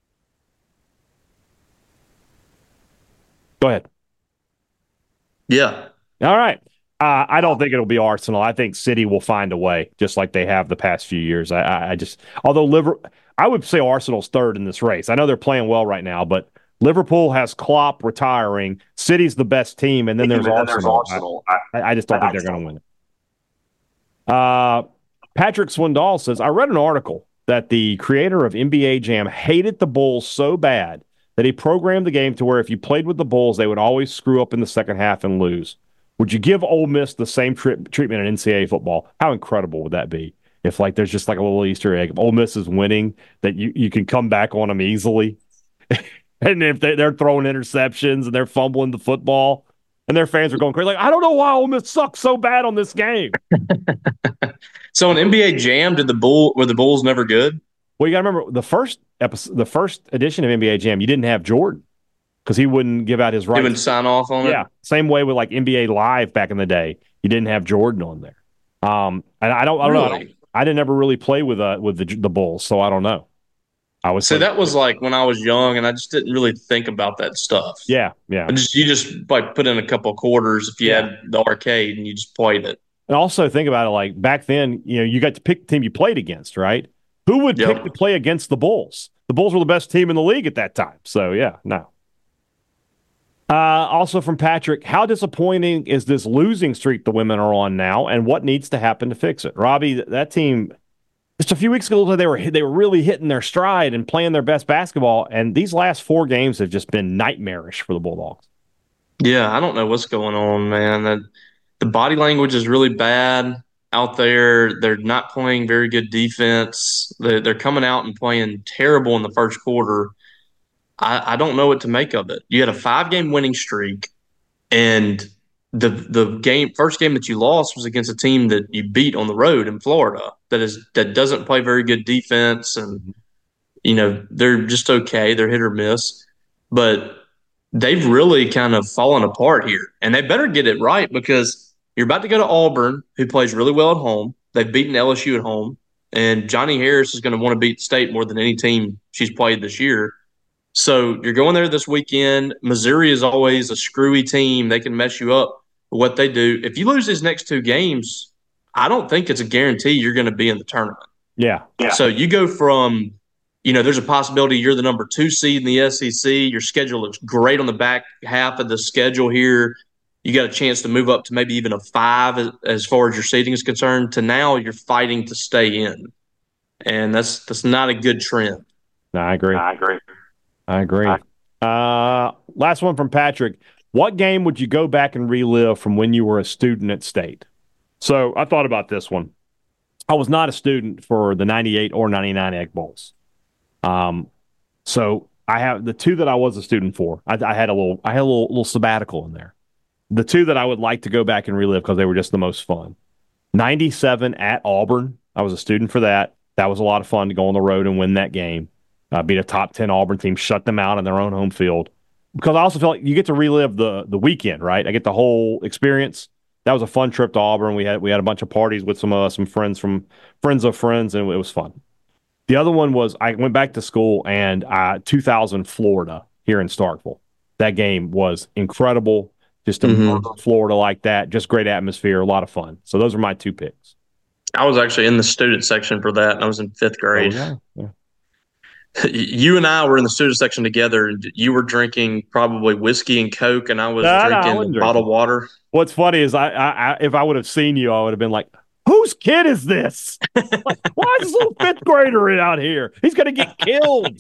Go ahead. Yeah. All right. Uh, I don't think it'll be Arsenal. I think City will find a way, just like they have the past few years. I, I, I just, although Liver, I would say Arsenal's third in this race. I know they're playing well right now, but Liverpool has Klopp retiring. City's the best team, and then there's, and then Arsenal. there's Arsenal. I, I just don't I, think they're going to win it. Uh, Patrick Swindoll says, I read an article that the creator of N B A Jam hated the Bulls so bad that he programmed the game to where if you played with the Bulls, they would always screw up in the second half and lose. Would you give Ole Miss the same tri- treatment in N C double A football? How incredible would that be? If like there's just like a little Easter egg. If Ole Miss is winning, that you, you can come back on them easily. And if they, they're throwing interceptions and they're fumbling the football, and their fans are going crazy, like, I don't know why Ole Miss sucks so bad on this game. So in N B A Jam, did the Bull were the Bulls never good? Well, you got to remember the first episode, the first edition of N B A Jam, you didn't have Jordan because he wouldn't give out his rights. He wouldn't sign off on it. Yeah, same way with like N B A Live back in the day, you didn't have Jordan on there. Um, and I don't, I don't really? know. I, don't, I didn't ever really play with uh with the the Bulls, so I don't know. I was so that was like when I was young, and I just didn't really think about that stuff. Yeah, yeah. I just you just like put in a couple of quarters if you yeah. had the arcade and you just played it. And also think about it, like back then, you know, you got to pick the team you played against, right? Who would yep. pick to play against the Bulls? The Bulls were the best team in the league at that time. So, yeah, no. Uh, also from Patrick, how disappointing is this losing streak the women are on now, and what needs to happen to fix it? Robbie, that team, just a few weeks ago, they were they were really hitting their stride and playing their best basketball, and these last four games have just been nightmarish for the Bulldogs. Yeah, I don't know what's going on, man. That the body language is really bad out there. They're not playing very good defense. They're, they're coming out and playing terrible in the first quarter. I, I don't know what to make of it. You had a five-game winning streak, and the the game first game that you lost was against a team that you beat on the road in Florida that is that doesn't play very good defense, and you know they're just okay. They're hit or miss, but they've really kind of fallen apart here, and they better get it right because you're about to go to Auburn, who plays really well at home. They've beaten L S U at home, and Johnny Harris is going to want to beat State more than any team she's played this year. So you're going there this weekend. Missouri is always a screwy team. They can mess you up with what they do. If you lose these next two games, I don't think it's a guarantee you're going to be in the tournament. Yeah. yeah. So you go from, you know, there's a possibility you're the number two seed in the S E C. Your schedule looks great on the back half of the schedule here. You got a chance to move up to maybe even a five as, as far as your seeding is concerned. To now you're fighting to stay in. And that's that's not a good trend. No, I agree. I agree. I agree. Uh, last one from Patrick. What game would you go back and relive from when you were a student at State? So I thought about this one. I was not a student for the ninety-eight or ninety-nine Egg Bowls. Um, so I have the two that I was a student for. I, I had a little, I had a little, little sabbatical in there. The two that I would like to go back and relive because they were just the most fun. ninety-seven at Auburn. I was a student for that. That was a lot of fun to go on the road and win that game. Uh, beat a top ten Auburn team, shut them out on their own home field. Because I also feel like you get to relive the the weekend, right? I get the whole experience. That was a fun trip to Auburn. We had we had a bunch of parties with some uh, some friends from friends of friends, and it was fun. The other one was I went back to school and uh, two thousand Florida here in Starkville. That game was incredible. Just to mm-hmm. Florida like that, just great atmosphere, a lot of fun. So those are my two picks. I was actually in the student section for that, and I was in fifth grade. Oh, yeah. Yeah. You and I were in the student section together. You were drinking probably whiskey and Coke, and I was no, drinking no, bottled water. What's funny is I, I, I, if I would have seen you, I would have been like, "Whose kid is this? Like, why is this little fifth grader out here? He's going to get killed.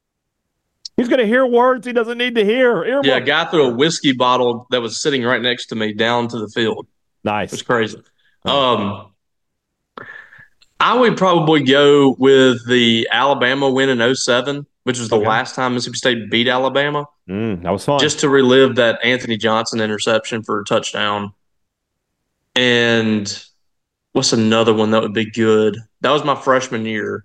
He's going to hear words he doesn't need to hear." Earmark. Yeah, a guy threw a whiskey bottle that was sitting right next to me down to the field. Nice. It's crazy. Um, I would probably go with the Alabama win in oh seven, which was the okay. last time Mississippi State beat Alabama. Mm, that was fun. Just to relive that Anthony Johnson interception for a touchdown. And what's another one that would be good? That was my freshman year.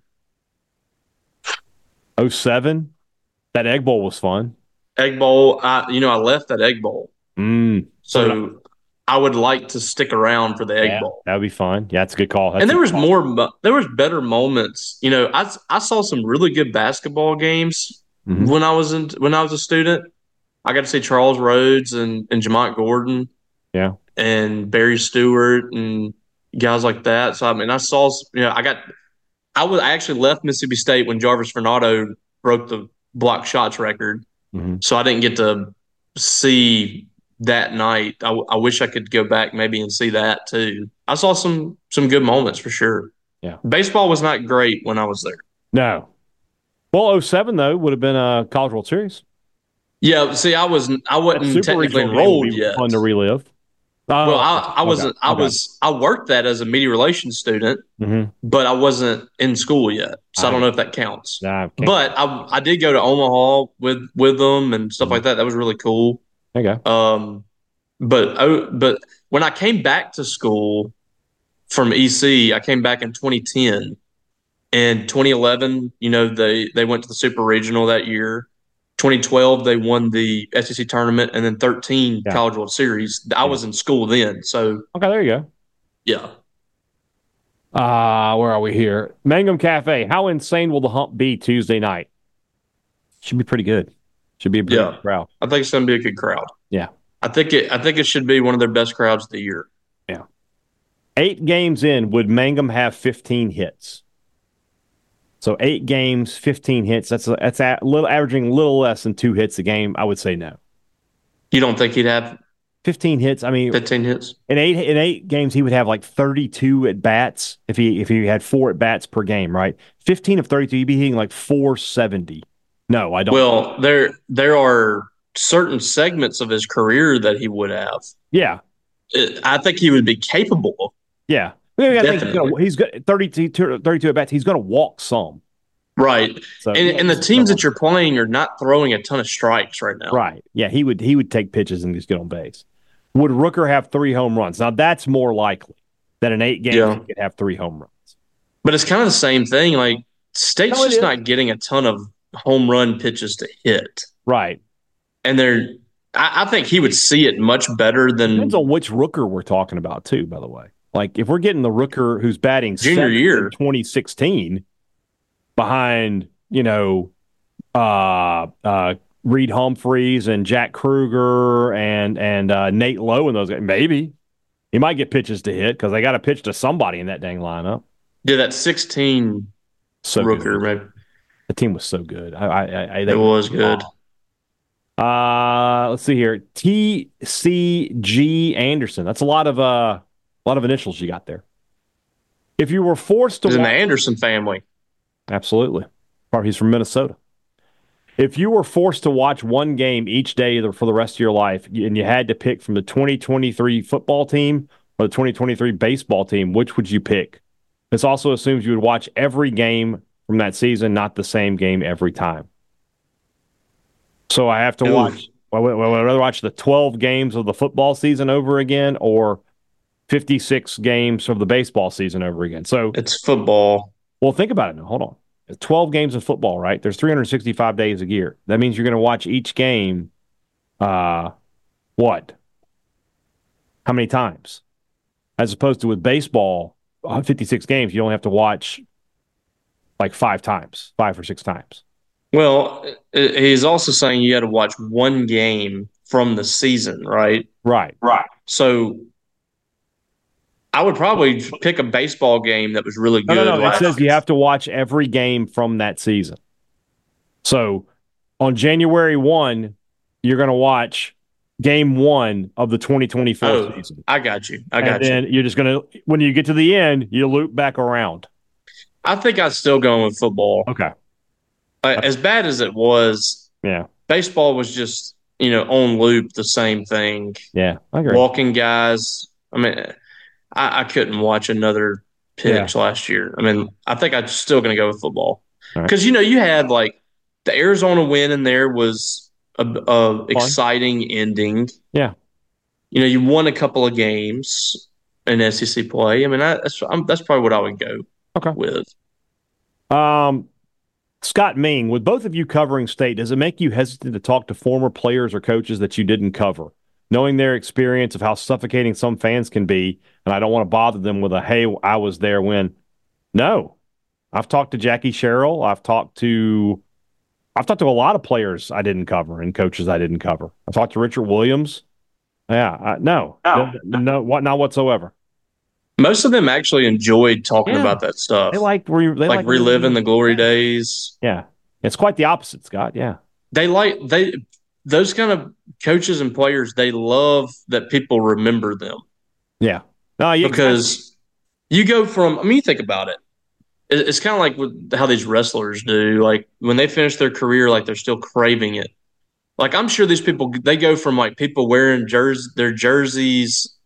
oh seven? That Egg Bowl was fun. Egg Bowl, I, you know, I left that Egg Bowl. Mm. So I would like to stick around for the Egg yeah, Bowl. That would be fun. Yeah, that's a good call. That's and there was call. more, there was better moments. You know, I, I saw some really good basketball games mm-hmm. when I was in, when I was a student. I got to see Charles Rhodes and, and Jamont Gordon. Yeah. And Barry Stewart and guys like that. So, I mean, I saw, you know, I got, I was, I actually left Mississippi State when Jarvis Fernando broke the block shots record. Mm-hmm. So I didn't get to see that night. I, I wish I could go back maybe and see that too. I saw some some good moments for sure. Yeah. Baseball was not great when I was there. No. Well, oh seven though would have been a College World Series. Yeah, see, I was I wasn't technically enrolled yet. Fun to relive. Oh, Well, I, I okay. wasn't. I Okay. was. I worked that as a media relations student, Mm-hmm. but I wasn't in school yet, so I, I don't know if that counts. nah, can't. But I, I did go to Omaha with with them and stuff Mhm. like that. That was really cool. There you go. Um, but oh, but when I came back to school from E C, I came back in twenty ten. And twenty eleven, you know, they they went to the Super Regional that year. twenty twelve, they won the S E C tournament, and then thirteen Yeah. College World Series. I Yeah. was in school then, so Okay, there you go. yeah. Uh, where are we here? Mangum Cafe. How insane will the hump be Tuesday night? Should be pretty good. Should be a pretty Yeah. good crowd. I think it's going to be a good crowd. Yeah. I think it. I think it should be one of their best crowds of the year. Yeah. Eight games in, would Mangum have fifteen hits? So eight games, fifteen hits. That's a, that's a little averaging a little less than two hits a game. I would say no. You don't think he'd have fifteen hits. I mean, fifteen hits? in eight in eight games, he would have like thirty-two at bats if he if he had four at bats per game, right? Fifteen of thirty-two, he'd be hitting like four seventy. No, I don't. Well, there there are certain segments of his career that he would have. Yeah, I think he would be capable of. yeah. I, mean, I think he's Definitely. gonna he's got thirty-two, thirty-two at bats. He's going to walk some. Right. So And, yeah, and the he's teams gonna- that you're playing are not throwing a ton of strikes right now. right? Yeah, he would he would take pitches and just get on base. Would Rooker have three home runs? Now that's more likely that in eight games Yeah. he could have three home runs. But it's kind of the same thing. Like, State's No, it just is. not getting a ton of home run pitches to hit. Right. And they're, I, I think he would see it much better than Depends on which Rooker we're talking about, too, by the way. Like, if we're getting the Rooker who's batting Junior seventh year. in twenty sixteen behind, you know, uh, uh, Reed Humphreys and Jack Kruger and and uh, Nate Lowe and those guys, maybe he might get pitches to hit because they got to pitch to somebody in that dang lineup. yeah, that sixteen So Rooker. good. Maybe. The team was so good. I, I, I they It was good. Uh, let's see here. T C G Anderson. That's a lot of uh, a lot of initials you got there. If you were forced to He's in the watch, Anderson family. absolutely. Or he's from Minnesota. If you were forced to watch one game each day for the rest of your life, and you had to pick from the twenty twenty-three football team or the twenty twenty-three baseball team, which would you pick? This also assumes you would watch every game from that season, not the same game every time. So I have to Ooh. watch. Well, would I rather watch the twelve games of the football season over again, or fifty-six games of the baseball season over again? So, It's football. well, think about it now. Hold on. twelve games of football, right? There's three hundred sixty-five days a year. That means you're going to watch each game, uh, what? How many times? As opposed to with baseball, uh, fifty-six games, you only have to watch like five times, five or six times. Well, i- he's also saying you got to watch one game from the season, right? Right. Right. So I would probably pick a baseball game that was really No, good. no, no. It last- says you have to watch every game from that season. So on January first, you're going to watch game one of the twenty twenty-four Oh, season. I got you. I got and you. then you're just going to, when you get to the end, you loop back around. I think I'd still go with football. Okay. Uh, As bad as it was, Yeah. baseball was just, you know, on loop, the same thing. Yeah. I agree. Walking guys. I mean, I, I couldn't watch another pitch last year. I mean, I think I'm still going to go with football. All right. Because, you know, you had like the Arizona win in there was a, a exciting ending. Yeah. You know, you won a couple of games in S E C play. I mean, I, that's I'm, that's probably what I would go Okay. with. Um, Scott Ming, with both of you covering state, does it make you hesitant to talk to former players or coaches that you didn't cover, knowing their experience of how suffocating some fans can be? And I don't want to bother them with a, hey, I was there when. No. I've talked to Jackie Sherrill. I've talked to I've talked to a lot of players I didn't cover and coaches I didn't cover. I talked to Richard Williams. Yeah, I, no, no, no, what, not whatsoever. Most of them actually enjoyed talking Yeah. about that stuff. They like re, they like like reliving the glory days. Yeah, it's quite the opposite, Scott. Yeah, They like they those kind of coaches and players. They love that people remember them yeah. No, yeah, because you go from. I mean, you think about it. It- It's kind of like with how these wrestlers do. Like when they finish their career, like they're still craving it. Like I'm sure these people they go from like people wearing jersey their jerseys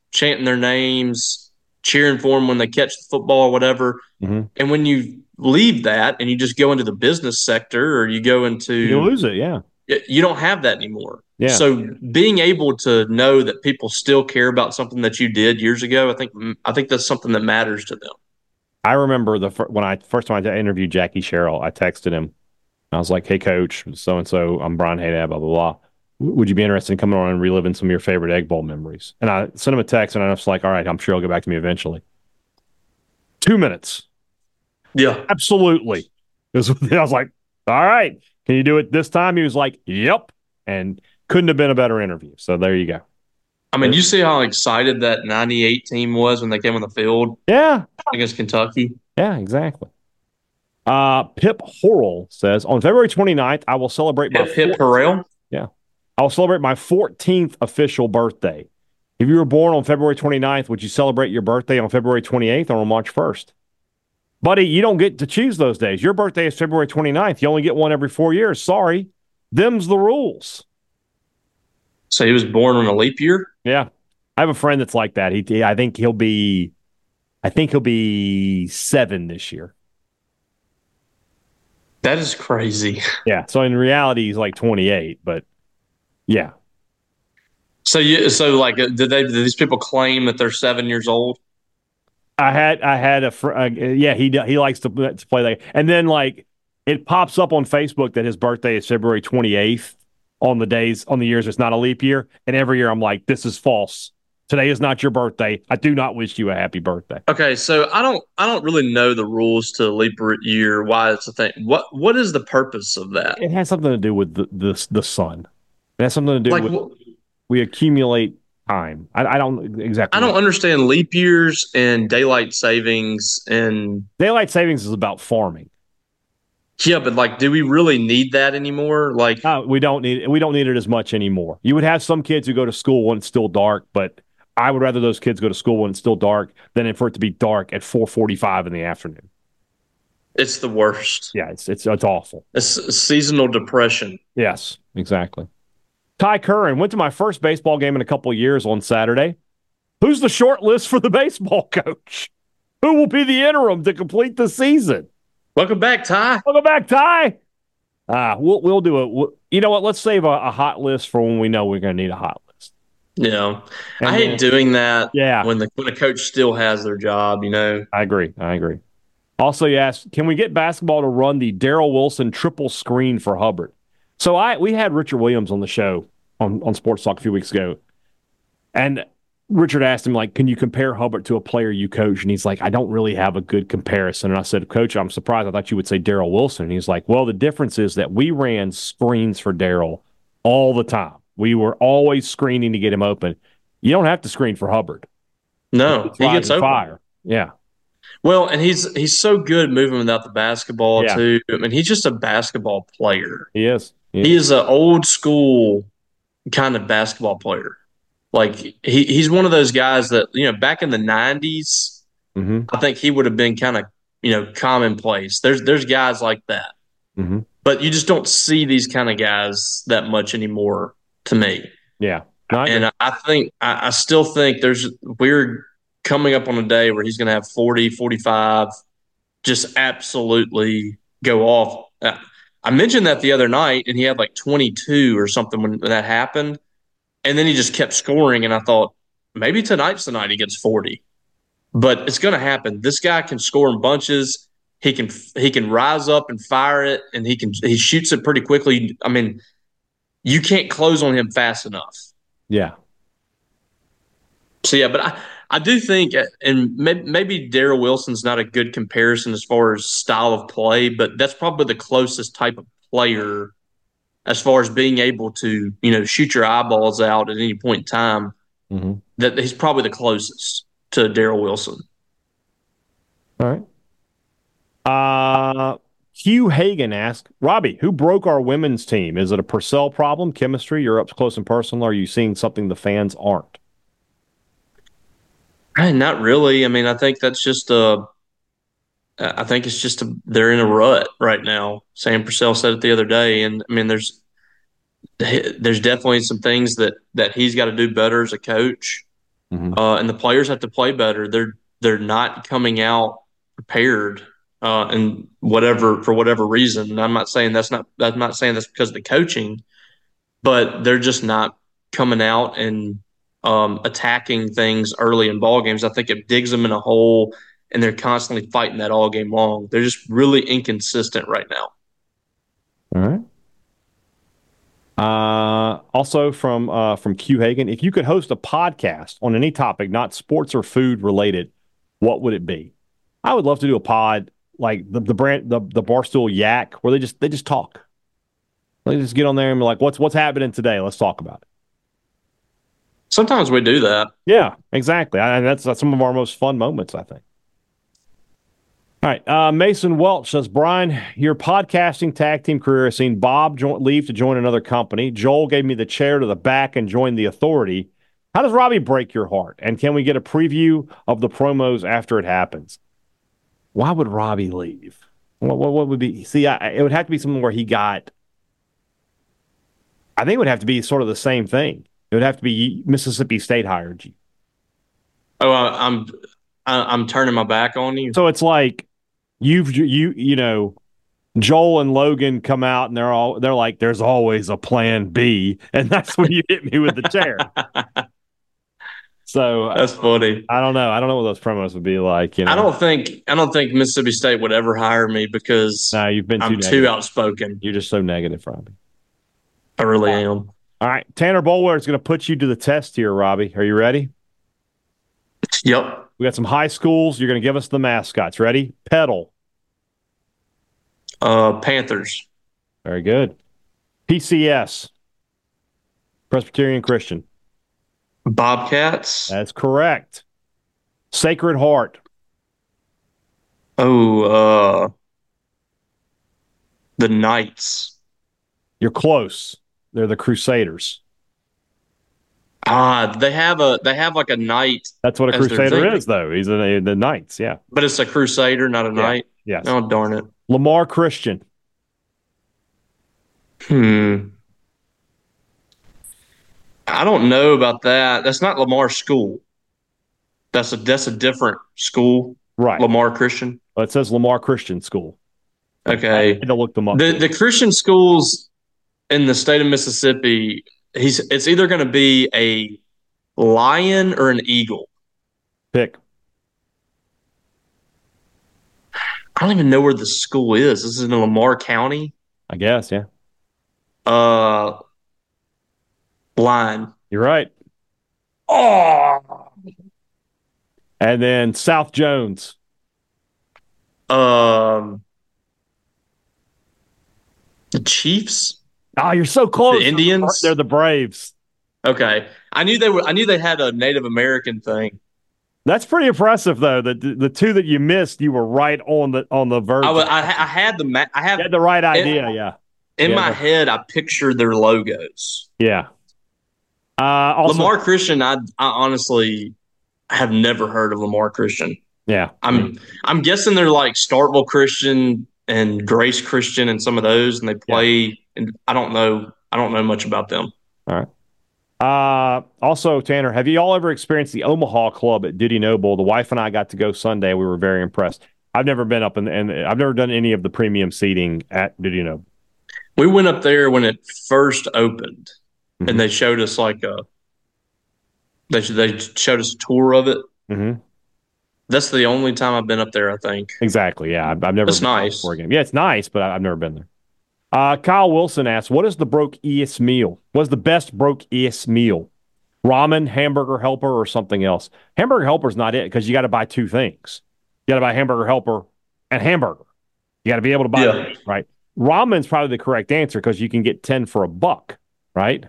chanting their names, cheering for them when they catch the football or whatever. Mm-hmm. And when you leave that and you just go into the business sector or you go into you lose it, yeah. You don't have that anymore. Yeah. So being able to know that people still care about something that you did years ago, I think I think that's something that matters to them. I remember the when I first time I interviewed Jackie Sherrill, I texted him. I was like, "Hey, Coach, so and so, I'm Brian Haydad, blah blah blah. Would you be interested in coming on and reliving some of your favorite Egg Bowl memories?" And I sent him a text, and I was like, "All right, I'm sure he'll get back to me eventually." Two minutes. Yeah, absolutely. I was like, "All right, can you do it this time?" He was like, "Yep," and couldn't have been a better interview. So there you go. I mean, you see how excited that ninety-eight team was when they came on the field? Yeah. Against Kentucky? Yeah, exactly. Uh, Pip Horrell says, on February twenty-ninth, I will celebrate my... Pip, Pip Horrell? Yeah. I will celebrate my fourteenth official birthday. If you were born on February twenty-ninth, would you celebrate your birthday on February twenty-eighth or on March first? Buddy, you don't get to choose those days. Your birthday is February twenty-ninth. You only get one every four years. Sorry. Them's the rules. So he was born on a leap year? Yeah. I have a friend that's like that. He, I think he'll be, I think he'll be seven this year. That is crazy. Yeah. So in reality, he's like twenty-eight, but yeah. So you, so like, did they, did these people claim that they're seven years old? I had, I had a, fr- uh, yeah, he, he likes to, to play that. And then like, it pops up on Facebook that his birthday is February twenty-eighth. On the days, on the years, it's not a leap year. And every year I'm like, this is false. Today is not your birthday. I do not wish you a happy birthday. Okay, so I don't I don't really know the rules to leap year, why it's a thing. What what is the purpose of that? It has something to do with the the, the sun. It has something to do like, with we accumulate time. I, I don't exactly. I don't understand leap years and daylight savings and daylight savings is about farming. Yeah, but like, do we really need that anymore? Like, uh, we don't need it. We don't need it as much anymore. You would have some kids who go to school when it's still dark, but I would rather those kids go to school when it's still dark than for it to be dark at four forty-five in the afternoon. It's the worst. Yeah, it's it's it's awful. It's seasonal depression. Yes, exactly. Ty Curran went to my first baseball game in a couple of years on Saturday. Who's the short list for the baseball coach? Who will be the interim to complete the season? Welcome back, Ty. Welcome back, Ty. Ah, we'll we'll do it. We'll, you know what? Let's save a, a hot list for when we know we're going to need a hot list. Yeah, and I hate then, doing that. Yeah, when the when a coach still has their job, you know. I agree. I agree. Also, you asked, can we get basketball to run the Daryl Wilson triple screen for Hubbard? So I we had Richard Williams on the show on on Sports Talk a few weeks ago, and Richard asked him, like, can you compare Hubbard to a player you coach? And he's like, I don't really have a good comparison. And I said, Coach, I'm surprised. I thought you would say Daryl Wilson. And he's like, well, the difference is that we ran screens for Daryl all the time. We were always screening to get him open. You don't have to screen for Hubbard. No, he gets open. Fire. Yeah. Well, and he's he's so good moving without the basketball, yeah. too. I mean, he's just a basketball player. He is. He, he is. is an old school kind of basketball player. Like, he, he's one of those guys that, you know, back in the nineties, mm-hmm. I think he would have been kind of, you know, commonplace. There's there's guys like that. Mm-hmm. But you just don't see these kind of guys that much anymore, to me. Yeah. No, I and I think I, I still think there's we're coming up on a day where he's going to have forty, forty-five, just absolutely go off. Uh, I mentioned that the other night, and he had like twenty-two or something when that happened. And then he just kept scoring, and I thought, maybe tonight's the night he gets forty. But it's going to happen. This guy can score in bunches. He can he can rise up and fire it, and he can he shoots it pretty quickly. I mean, you can't close on him fast enough. Yeah. So, yeah, but I, I do think, and maybe, maybe Daryl Wilson's not a good comparison as far as style of play, but that's probably the closest type of player as far as being able to, you know, shoot your eyeballs out at any point in time. Mm-hmm. That he's probably the closest to Daryl Wilson. All right. Uh, Hugh Hagan asked, Robbie, who broke our women's team? Is it a Purcell problem, chemistry? You're up close and personal. Or are you seeing something the fans aren't? Not really. I mean, I think that's just a – I think it's just a, they're in a rut right now. Sam Purcell said it the other day. And, I mean, there's there's definitely some things that, that he's got to do better as a coach. Mm-hmm. uh, and the players have to play better. They're they're not coming out prepared, uh, and whatever for whatever reason. And I'm not saying that's not I'm not saying that's because of the coaching, but they're just not coming out and um, attacking things early in ball games. I think it digs them in a hole, and they're constantly fighting that all game long. They're just really inconsistent right now. All right. Uh, also from uh, from Q Hagan, if you could host a podcast on any topic, not sports or food related, what would it be? I would love to do a pod like the the brand the the Barstool Yak, where they just they just talk. They just get on there and be like, "What's what's happening today? Let's talk about it." Sometimes we do that. Yeah, exactly. And that's, that's some of our most fun moments, I think. All right. Uh, Mason Welch says, Brian, your podcasting tag team career has seen Bob jo- leave to join another company. Joel gave me the chair to the back and joined the Authority. How does Robbie break your heart? And can we get a preview of the promos after it happens? Why would Robbie leave? What, what, what would be? See, I, it would have to be something where he got. I think it would have to be sort of the same thing. It would have to be Mississippi State hired you. Oh, I, I'm I, I'm turning my back on you. So it's like you've you you know, Joel and Logan come out and they're all they're like, there's always a plan B, and that's when you hit me with the chair. So that's funny. I don't know. I don't know what those promos would be like. You know, I don't think I don't think Mississippi State would ever hire me because no, you've been too I'm negative. too outspoken. You're just so negative, Robbie. I really am. All right, Tanner Bowler is going to put you to the test here, Robbie. Are you ready? Yep. We got some high schools. You're going to give us the mascots. Ready? Pedal. Uh, Panthers. Very good. P C S. Presbyterian Christian. Bobcats. That's correct. Sacred Heart. Oh, uh, the Knights. You're close. They're the Crusaders. Ah, they have a they have like a knight. That's what a Crusader is, though. He's a, the Knights, yeah. But it's a Crusader, not a yeah. knight. Yes. Oh, darn it. Lamar Christian. Hmm. I don't know about that. That's not Lamar School. That's a that's a different school. Right. Lamar Christian. Well, it says Lamar Christian School. Okay. I had to look them up. The the Christian schools in the state of Mississippi, he's it's either going to be a lion or an eagle. Pick. I don't even know where the school is. This is in Lamar County. I guess, yeah. Uh, line. You're right. Oh. And then South Jones. Um, the Chiefs. Oh, you're so close. The Indians. They're the Braves. Okay, I knew they were. I knew they had a Native American thing. That's pretty impressive, though. The the two that you missed, you were right on the on the verge. I, was, I, I had the ma- I have you had the right idea. In, yeah. In yeah, my but, head, I pictured their logos. Yeah. Uh, also, Lamar Christian, I I honestly have never heard of Lamar Christian. Yeah. I'm mm. I'm guessing they're like Starkville Christian and Grace Christian and some of those, and they play. Yeah. And I don't know. I don't know much about them. All right. Uh, also, Tanner, have you all ever experienced the Omaha Club at Dudy Noble? The wife and I got to go Sunday. We were very impressed. I've never been up in, and I've never done any of the premium seating at Dudy Noble. We went up there when it first opened, mm-hmm. and they showed us like a. They they showed us a tour of it. Mm-hmm. That's the only time I've been up there, I think. Exactly. Yeah, I've, I've never. It's been nice. For a game. Yeah, it's nice, but I've never been there. Uh, Kyle Wilson asks, what is the broke-iest meal? What's the best broke-iest meal? Ramen, hamburger helper, or something else? Hamburger helper is not it because you got to buy two things. You got to buy hamburger helper and hamburger. You got to be able to buy yeah. them, right? Ramen's probably the correct answer because you can get ten for a buck, right?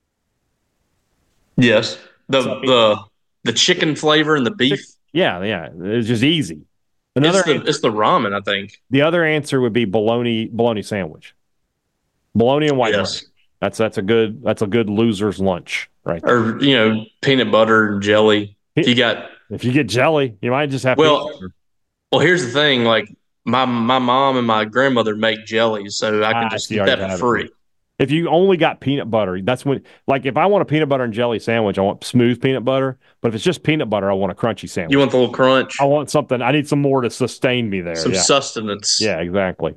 Yes. The so, the the chicken flavor and the beef. Yeah, yeah. It's just easy. Another it's the, answer, it's the ramen, I think. The other answer would be bologna bologna sandwich. Bologna and white yes. bread. That's that's a good that's a good loser's lunch, right? Or you know, peanut butter and jelly. If you got if you get jelly, you might just have. Well, well, here's the thing. Like my my mom and my grandmother make jelly, so I can ah, just get that for free. It. If you only got peanut butter, that's when, like, if I want a peanut butter and jelly sandwich, I want smooth peanut butter. But if it's just peanut butter, I want a crunchy sandwich. You want the little crunch? I want something. I need some more to sustain me there. Some yeah. sustenance. Yeah, exactly.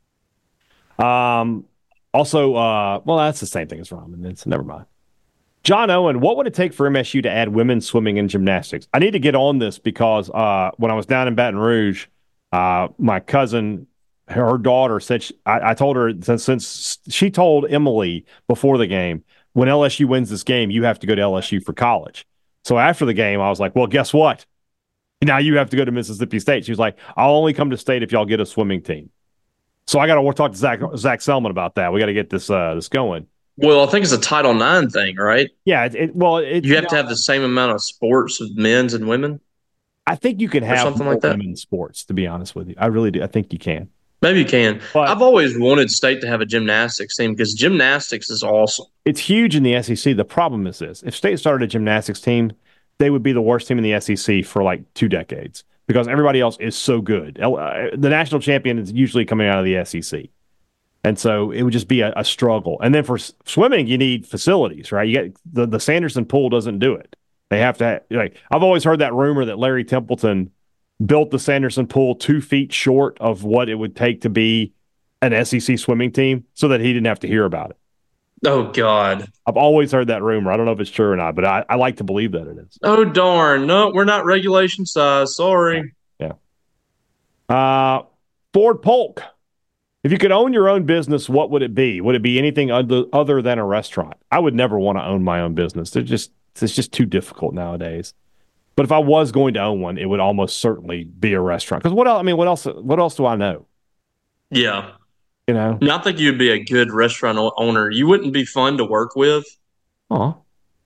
Um. Also, uh, well, that's the same thing as ramen. It's never mind. John Owen, what would it take for M S U to add women's swimming and gymnastics? I need to get on this because uh, when I was down in Baton Rouge, uh, my cousin, her daughter said, she, I, I told her since, since she told Emily before the game, when L S U wins this game, you have to go to L S U for college. So after the game, I was like, well, guess what? Now you have to go to Mississippi State. She was like, I'll only come to state if y'all get a swimming team. So I got to talk to Zach, Zach Selman about that. We got to get this uh, this going. Well, I think it's a Title nine thing, right? Yeah. It, it, well, it, you have you know, to have the same amount of sports of men's and women. I think you can have something like that. Women's sports. To be honest with you, I really do. I think you can. Maybe you can. But I've always wanted state to have a gymnastics team because gymnastics is awesome. It's huge in the S E C. The problem is this: if state started a gymnastics team, they would be the worst team in the S E C for like two decades. Because everybody else is so good. The national champion is usually coming out of the S E C. And so it would just be a, a struggle. And then for s- swimming, you need facilities, right? You get the, the Sanderson pool doesn't do it. They have to have, like, I've always heard that rumor that Larry Templeton built the Sanderson pool two feet short of what it would take to be an S E C swimming team so that he didn't have to hear about it. Oh, God. I've always heard that rumor. I don't know if it's true or not, but I, I like to believe that it is. Oh, darn. No, we're not regulation size. Sorry. Yeah. yeah. Uh, Ford Polk. If you could own your own business, what would it be? Would it be anything other, other than a restaurant? I would never want to own my own business. They're just, it's just too difficult nowadays. But if I was going to own one, it would almost certainly be a restaurant. Because what else? I mean, what else? What else do I know? Yeah. You know, and I think you'd be a good restaurant owner. You wouldn't be fun to work with. Oh,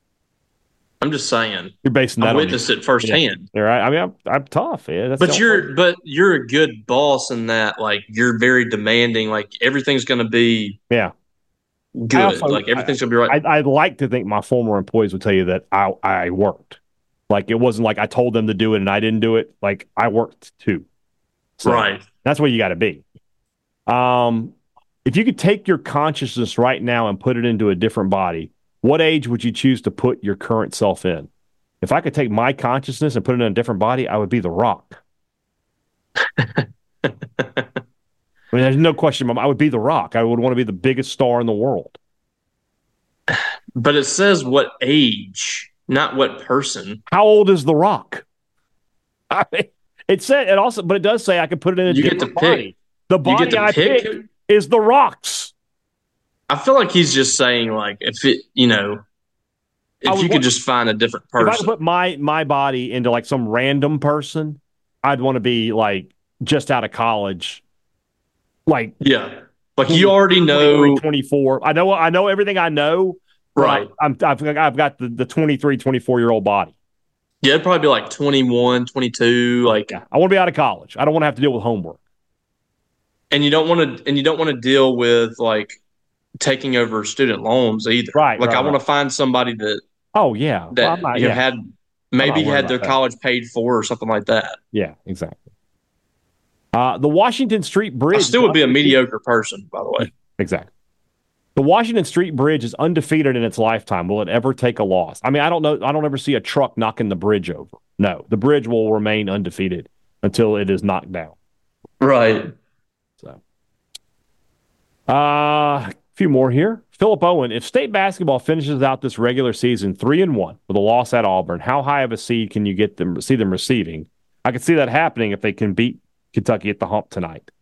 I'm just saying. You're basing that I on witnessed you. it firsthand. Yeah. Right. I mean, I'm, I'm tough. Yeah. That's but you're, way. but you're a good boss in that. Like you're very demanding. Like everything's going to be. Yeah. Good. Also, like everything's going to be right. I, I'd like to think my former employees would tell you that I I worked. Like it wasn't like I told them to do it and I didn't do it. Like I worked too. So right. That's what you got to be. Um, if you could take your consciousness right now and put it into a different body, what age would you choose to put your current self in? If I could take my consciousness and put it in a different body, I would be The Rock. I mean, there's no question. I would be The Rock. I would want to be the biggest star in the world. But it says what age, not what person. How old is The Rock? I mean, it said it also, but it does say I could put it in a you different get to body. Pick. The body I pick is The Rock's. I feel like he's just saying, like, if it, you know, if you could want, just find a different person. If I put my my body into like some random person, I'd want to be like just out of college. Like, yeah, like you already know twenty-four. I know, I know everything I know. Right. I'm, I've, I've got the, the twenty-three, twenty-four year old body. Yeah, it'd probably be like twenty-one, twenty-two. Like, yeah, I want to be out of college. I don't want to have to deal with homework. And you don't want to, and you don't want to deal with like taking over student loans either. Right. Like right, I want right. to find somebody that. Oh yeah. That well, not, you yeah. had maybe had their that. college paid for or something like that. Yeah, exactly. Uh, the Washington Street Bridge. I still would be a mediocre person, by the way. Exactly. The Washington Street Bridge is undefeated in its lifetime. Will it ever take a loss? I mean, I don't know. I don't ever see a truck knocking the bridge over. No, the bridge will remain undefeated until it is knocked down. Right. So, uh, a few more here. Philip Owen, if state basketball finishes out this regular season three and one with a loss at Auburn, how high of a seed can you get them see them receiving? I could see that happening if they can beat Kentucky at the hump tonight.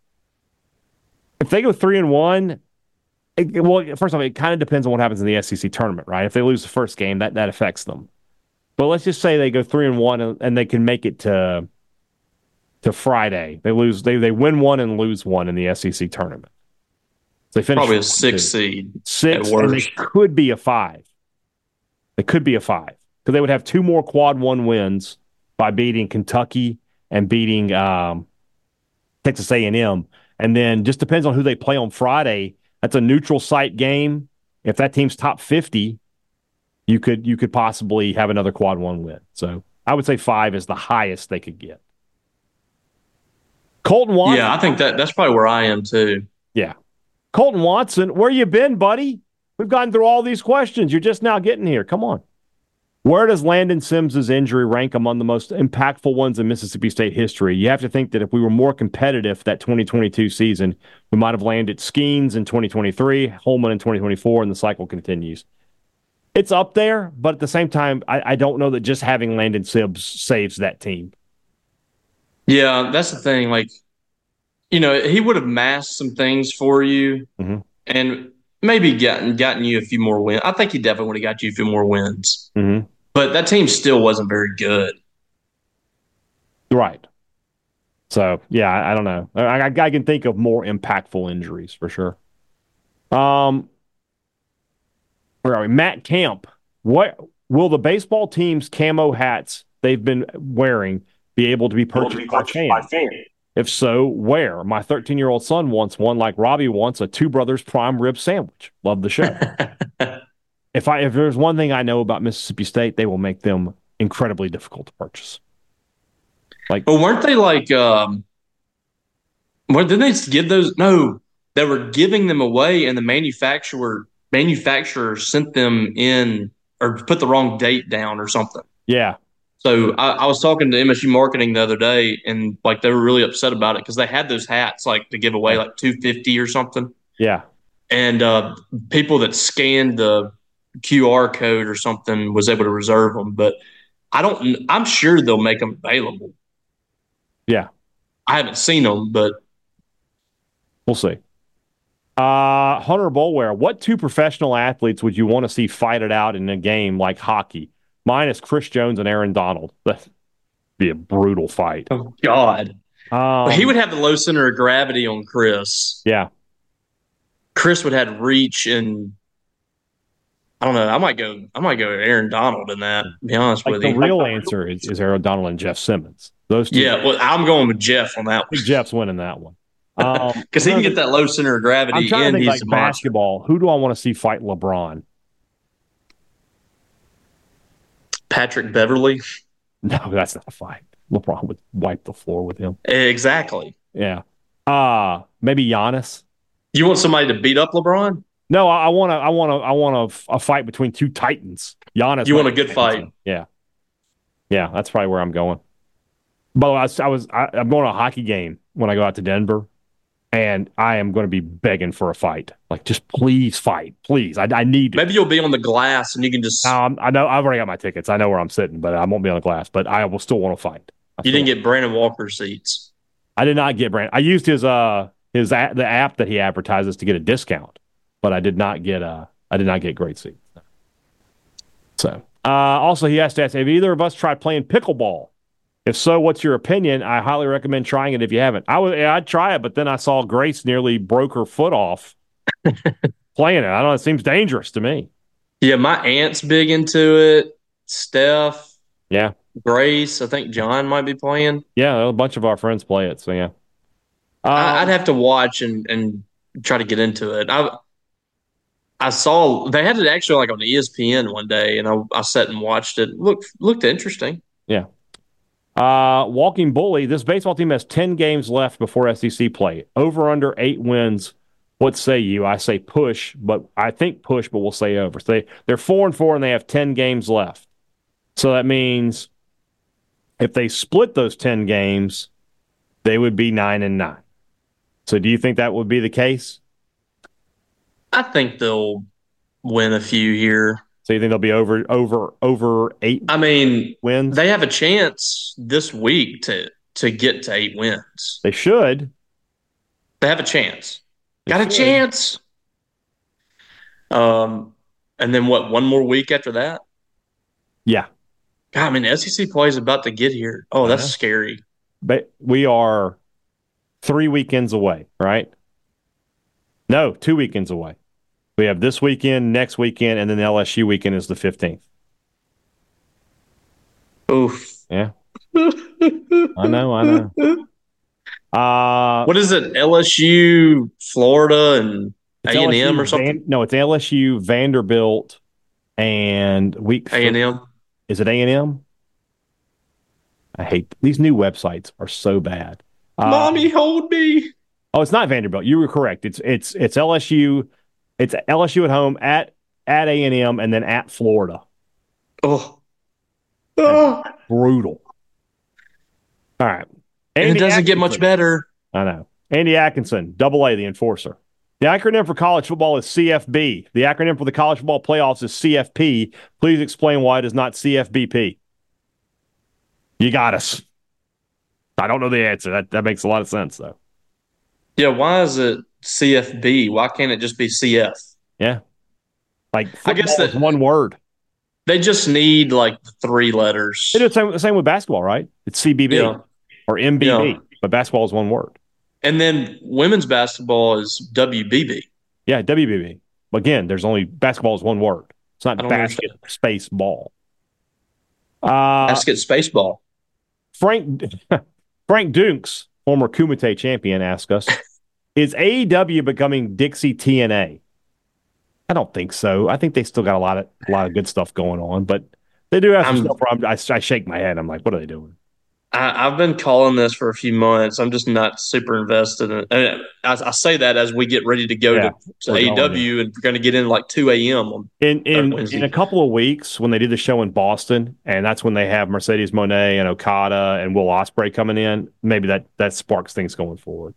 If they go three and one, it, well, first of all, it kind of depends on what happens in the S E C tournament, right? If they lose the first game, that that affects them. But let's just say they go three and one and, and they can make it to to Friday. They lose, they they win one and lose one in the S E C tournament. So they finish probably a six two. Seed. Six, and they could be a five. They could be a five because they would have two more quad one wins by beating Kentucky and beating um, Texas A and M, and then just depends on who they play on Friday. That's a neutral site game. If that team's top fifty, you could you could possibly have another quad one win. So I would say five is the highest they could get. Colton Watson. Yeah, I think that that's probably where I am too. Yeah. Colton Watson, where you been, buddy? We've gotten through all these questions. You're just now getting here. Come on. Where does Landon Sims' injury rank among the most impactful ones in Mississippi State history? You have to think that if we were more competitive that twenty twenty-two season, we might have landed Skeens in twenty twenty-three, Holman in twenty twenty-four, and the cycle continues. It's up there, but at the same time, I, I don't know that just having Landon Sims saves that team. Yeah, that's the thing. Like, you know, he would have masked some things for you mm-hmm. and maybe gotten gotten you a few more wins. I think he definitely would have got you a few more wins. Mm-hmm. But that team still wasn't very good. Right. So, yeah, I, I don't know. I, I can think of more impactful injuries for sure. Um, where are we? Matt Camp. What will the baseball team's camo hats they've been wearing be able to be purchased by fans? If so, where? My thirteen-year-old son wants one like Robbie wants a Two Brothers prime rib sandwich. Love the show. if I if there's one thing I know about Mississippi State, they will make them incredibly difficult to purchase. Like, but weren't they like? Um, what didn't they give those? No, they were giving them away, and the manufacturer manufacturer sent them in or put the wrong date down or something. Yeah. So I, I was talking to M S U marketing the other day, and like they were really upset about it because they had those hats like to give away like two fifty or something. Yeah, and uh, people that scanned the Q R code or something was able to reserve them, but I don't. I'm sure they'll make them available. Yeah, I haven't seen them, but we'll see. Uh, Hunter Bolware, what two professional athletes would you want to see fight it out in a game like hockey? Mine is Chris Jones and Aaron Donald. That'd be a brutal fight. Oh, God. Um, he would have the low center of gravity on Chris. Yeah. Chris would have reach, and I don't know. I might go I might go Aaron Donald in that, to be honest like with the you. The real answer is, is Aaron Donald and Jeff Simmons. Those two. Yeah, well, I'm going with Jeff on that one. Jeff's winning that one. Because um, he can get that low center of gravity. I'm trying and to think he's like basketball. Who do I want to see fight LeBron? Patrick Beverly? No, that's not a fight. LeBron would wipe the floor with him. Exactly. Yeah. Uh maybe Giannis. You want somebody to beat up LeBron? No, I want to. I want to. I want a, a fight between two titans. Giannis. You want a good fight? Yeah. Yeah, that's probably where I'm going. But I was. I was I, I'm going to a hockey game when I go out to Denver, and I am going to be begging for a fight. Like, just please fight, please. I, I need. Maybe you'll be on the glass and you can just. Um, I know. I've already got my tickets. I know where I'm sitting, but I won't be on the glass. But I will still want to fight. I you didn't get Brandon Walker seats. I did not get Brandon. I used his uh his a- the app that he advertises to get a discount, but I did not get uh I did not get great seats. So uh, also he asked us, have either of us tried playing pickleball? If so, what's your opinion? I highly recommend trying it if you haven't. I would I'd try it, but then I saw Grace nearly broke her foot off playing it. I don't know. It seems dangerous to me. Yeah, my aunt's big into it. Steph. Yeah. Grace. I think John might be playing. Yeah, a bunch of our friends play it. So yeah. Um, I'd have to watch and, and try to get into it. I I saw they had it actually like on E S P N one day, and I, I sat and watched it. Looked looked interesting. Yeah. Uh, Walking Bully, this baseball team has ten games left before S E C play. Over under eight wins. What say you? I say push, but I think push, but we'll say over. So they, they're four and four, and they have ten games left. So that means if they split those ten games, they would be nine and nine. So do you think that would be the case? I think they'll win a few here. So you think they'll be over over over eight? I mean, wins. They have a chance this week to to get to eight wins. They should. They have a chance. They Got should. a chance. Um, and then what? One more week after that? Yeah. God, I mean, S E C play is about to get here. Oh, that's uh-huh. scary. But we are three weekends away, right? No, two weekends away. We have this weekend, next weekend, and then the L S U weekend is the fifteenth. Oof. Yeah. I know, I know. Uh, what is it? L S U, Florida, and A and M or something? Van, no, it's L S U, Vanderbilt, and week A and M. Is it A and M? I hate these new websites are so bad. Uh, Mommy, hold me. Oh, it's not Vanderbilt. You were correct. It's it's it's L S U, It's L S U at home, at at A and M, and then at Florida. Oh, oh. Brutal. All right. And Andy it doesn't get Atkinson. much better. I know. Andy Atkinson, double A, the enforcer. The acronym for college football is C F B. The acronym for the college football playoffs is C F P. Please explain why it is not C F B P. You got us. I don't know the answer. That that makes a lot of sense, though. Yeah, why is it C F B? Why can't it just be C F? Yeah. Like, I guess that is one word. They just need, like, three letters. It is the same, the same with basketball, right? It's C B B Yeah. or M B B, Yeah. but basketball is one word. And then women's basketball is W B B. Yeah, W B B. Again, there's only basketball is one word. It's not basket understand. space ball. Uh, Basket space ball. Frank Frank Dukes, former Kumite champion, asked us, is A E W becoming Dixie T N A? I don't think so. I think they still got a lot of a lot of good stuff going on, but they do have some I'm- stuff where I'm, I, I shake my head. I'm like, what are they doing? I, I've been calling this for a few months. I'm just not super invested in it. And I, I say that as we get ready to go Yeah, to, to we're A E going W, and we're going to get in like two a.m. on In in, Wednesday. in a couple of weeks, when they do the show in Boston, and that's when they have Mercedes Moné and Okada and Will Ospreay coming in, maybe that that sparks things going forward.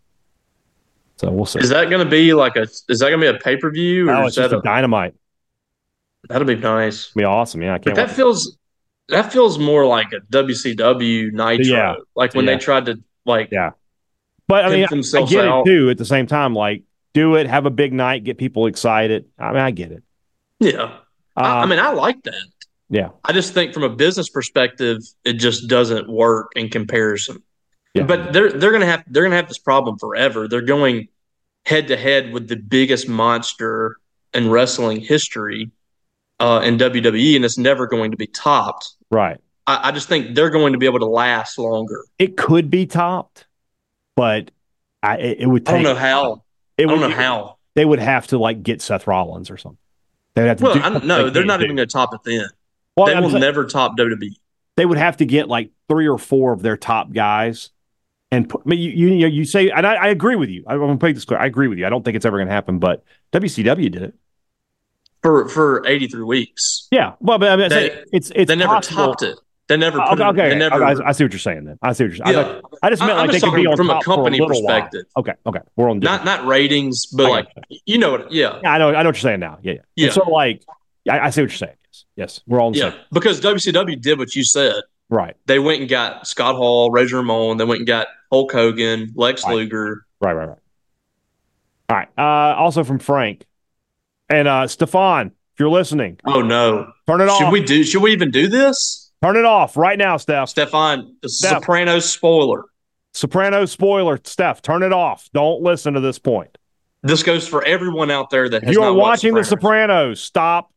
So we'll see. Is that going to be like a? Is that going to be a pay per view? Oh, Or it's is that just a a? dynamite. That'll be nice. It'll be awesome. Yeah, I But can't that wait. feels that feels more like a W C W Nitro. Yeah. Like when Yeah. they tried to like. Yeah. But I mean, pimp I themselves get out. it too. At the same time, like do it, have a big night, get people excited. I mean, I get it. Yeah. I, I Uh, mean, I like that. yeah, I just think from a business perspective, it just doesn't work in comparison. yeah. But they're they're gonna have they're gonna have this problem forever. They're going head to head with the biggest monster in wrestling history uh, in W W E, and it's never going to be topped. Right. I, I just think they're going to be able to last longer. It could be topped, but I it, it would I take. don't know how. It I don't would, know how. They would have to like get Seth Rollins or something. They'd have to. Well, do I don't something know. they They're can't not do. even going to top it then. Well, They I'm will saying- never top W W E. they would have to get like three or four of their top guys and put. I mean, you you, you, know, you say, and I, I agree with you. I'm going to make this clear. I agree with you. I don't think it's ever going to happen, but W C W did it. For for eighty-three weeks. Yeah, well, but I mean, They- it's it's They never possible. topped it. They never Oh, put okay, it, okay. they never, I, I see what you're saying. Then I see what you're saying. Yeah. I, thought- I just meant I- like I'm they just could be talking on from a top company for a little perspective. while. Okay, okay, we're on. not not ratings, but I like you know what? Yeah, Yeah, I know. I know what you're saying now. Yeah, yeah. Yeah. And so like, I, I see what you're saying. Yes, yes, we're all on the yeah. same. Because W C W did what you said. Right, They went and got Scott Hall, Razor Ramon. They went and got Hulk Hogan, Lex Right. Luger. right, right, right. All right. Uh, also from Frank and uh, Stefan, if you're listening, Oh no! turn it Should off. we do? Should we even do this? Turn it off right now, Steph. Stefan, the Steph. Sopranos spoiler. Sopranos spoiler, Steph. Turn it off. Don't listen to this point. This goes for everyone out there that If has you are not watched watching The Sopranos. Sopranos, stop.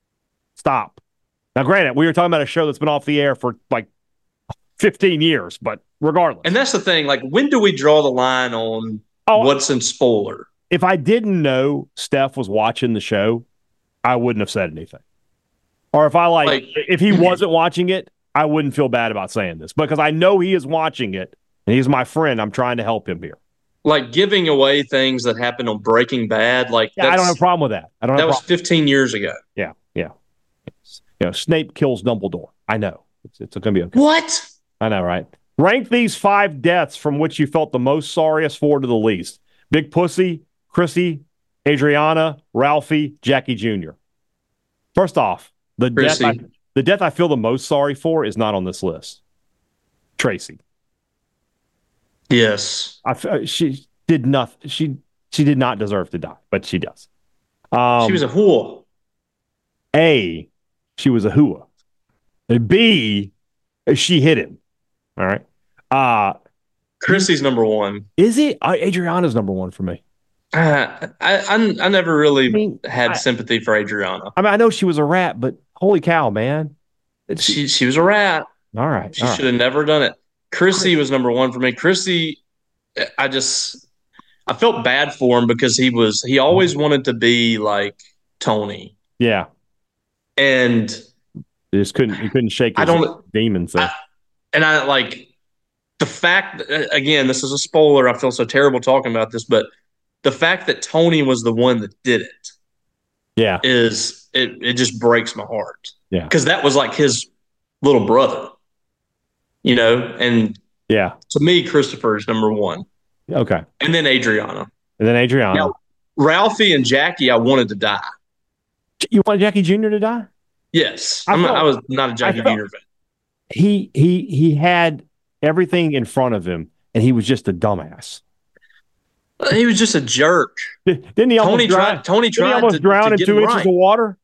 Stop. Now, granted, we were talking about a show that's been off the air for like fifteen years, but regardless. And that's the thing. Like, when do we draw the line on oh, what's in spoiler? if I didn't know Steph was watching the show, I wouldn't have said anything. Or if I like, Like- if he wasn't watching it, I wouldn't feel bad about saying this because I know he is watching it and he's my friend. I'm trying to help him here. Like giving away things that happened on Breaking Bad. Like Yeah, I don't that's- have a problem with that. I don't have that a was problem. fifteen years ago. Yeah, yeah. You know, Snape kills Dumbledore. I know. It's, it's going to be okay. What? I know, right? Rank these five deaths from which you felt the most sorriest for to the least. Big Pussy, Chrissy, Adriana, Ralphie, Jackie Junior First off, the death, Chrissy. I, the death I feel the most sorry for is not on this list. Tracy. Yes. I, f- she did nothing. She she did not deserve to die, but she does. Um, she was a whore. A, she was a hua. And B, she hit him. All right. Uh, Chrissy's number one. is it? Uh, Adriana's number one for me. Uh, I, I I never really I mean, had I- sympathy for Adriana. I mean, I know she was a rat, but holy cow, man. It's, She she was a rat. all right. She all right. should have never done it. Chrissy was number one for me. Chrissy, I just I felt bad for him because he was he always wanted to be like Tony, Yeah. and He just couldn't, he couldn't shake I his don't- demon thing. I- and I like the fact that, again, this is a spoiler. I feel so terrible talking about this, but the fact that Tony was the one that did it, Yeah. is it, it just breaks my heart. Yeah. Because that was like his little brother, you know, and yeah, to me, Christopher is number one. Okay. And then Adriana. And then Adriana. Now, Ralphie and Jackie, I wanted to die. You want Jackie Junior to die? Yes. I, I'm felt, not, I was not a Jackie Junior fan. He he he had everything in front of him, and he was just a dumbass. He was just a jerk. Didn't he almost Tony drown, tried, Tony tried he almost to, drown to in get two inches right. of water?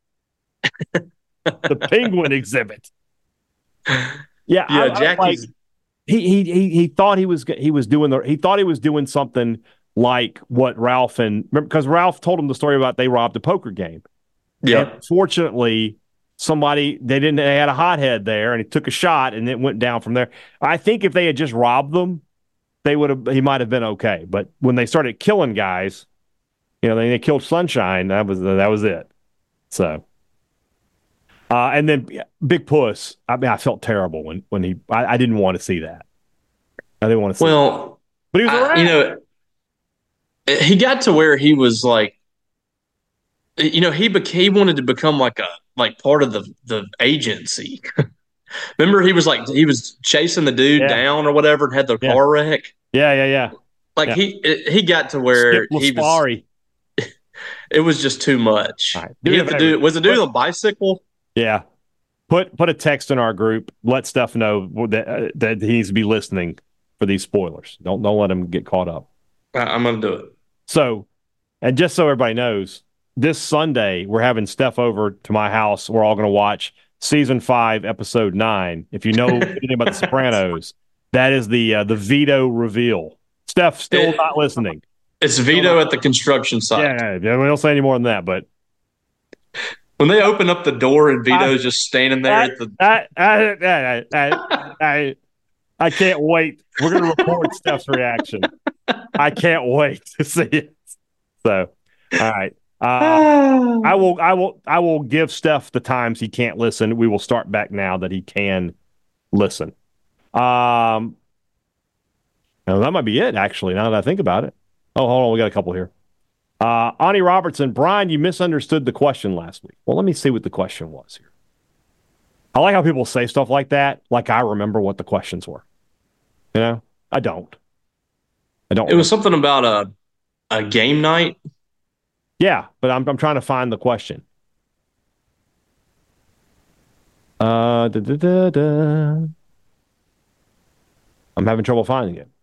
The penguin exhibit. Yeah, yeah. I, Jackie's. I, like, he, he he he thought he was he was doing the he thought he was doing something like what Ralph and because Ralph told him the story about they robbed a poker game. Yeah. Fortunately, somebody they didn't they had a hothead there, and he took a shot, and it went down from there. I think if they had just robbed them, they would have he might have been okay. But when they started killing guys, you know, they, they killed Sunshine. That was that was it. So. Uh, and then Big Puss. I mean, I felt terrible when when he. I, I didn't want to see that. I didn't want to see. Well, that. But he was I, you know, he got to where he was like, you know, he became, he wanted to become like a like part of the the agency. Remember, he was like he was chasing the dude yeah. down or whatever, and had the yeah. car wreck. Yeah, yeah, yeah. Like yeah. he he got to where Skip he was. It was just too much. Right. He had to do, was it dude on a bicycle? Yeah. Put put a text in our group. Let Steph know that uh, that he needs to be listening for these spoilers. Don't don't let him get caught up. I'm gonna do it. So, and just so everybody knows, this Sunday we're having Steph over to my house. We're all going to watch season five, episode nine. If you know anything about The Sopranos, that is the uh, the Vito reveal. Steph still it, not listening. It's Vito at the construction site. Yeah, yeah, we don't say any more than that, but. When they open up the door and Vito's I, just standing there I, at the I, I, I, I, I can't wait. We're going to record Steph's reaction. I can't wait to see it. So, all right. Uh, I will I will I will give Steph the times he can't listen. We will start back now that he can listen. Um now that might be it, actually, now that I think about it. Oh, hold on, we got a couple here. Uh, Ani Robertson, Brian, you misunderstood the question last week. Well, let me see what the question was here. I like how people say stuff like that, like I remember what the questions were. You know, I don't. I don't. It was something about a a game night. Yeah, but I'm I'm trying to find the question. Uh, da, da, da, da. I'm having trouble finding it.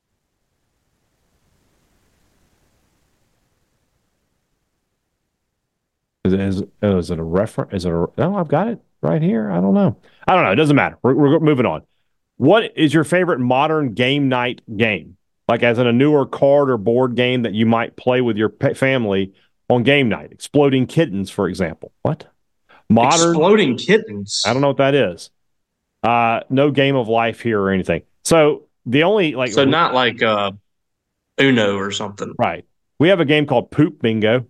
Is it, is, oh, is it a reference? Is it a, no, I've got it right here. I don't know. I don't know. It doesn't matter. We're, we're moving on. What is your favorite modern game night game? Like as in a newer card or board game that you might play with your family on game night? Exploding Kittens, for example. What? Modern Exploding Kittens? I don't know what that is. Uh, no Game of Life here or anything. So the only like so not like uh, Uno or something, right? We have a game called Poop Bingo.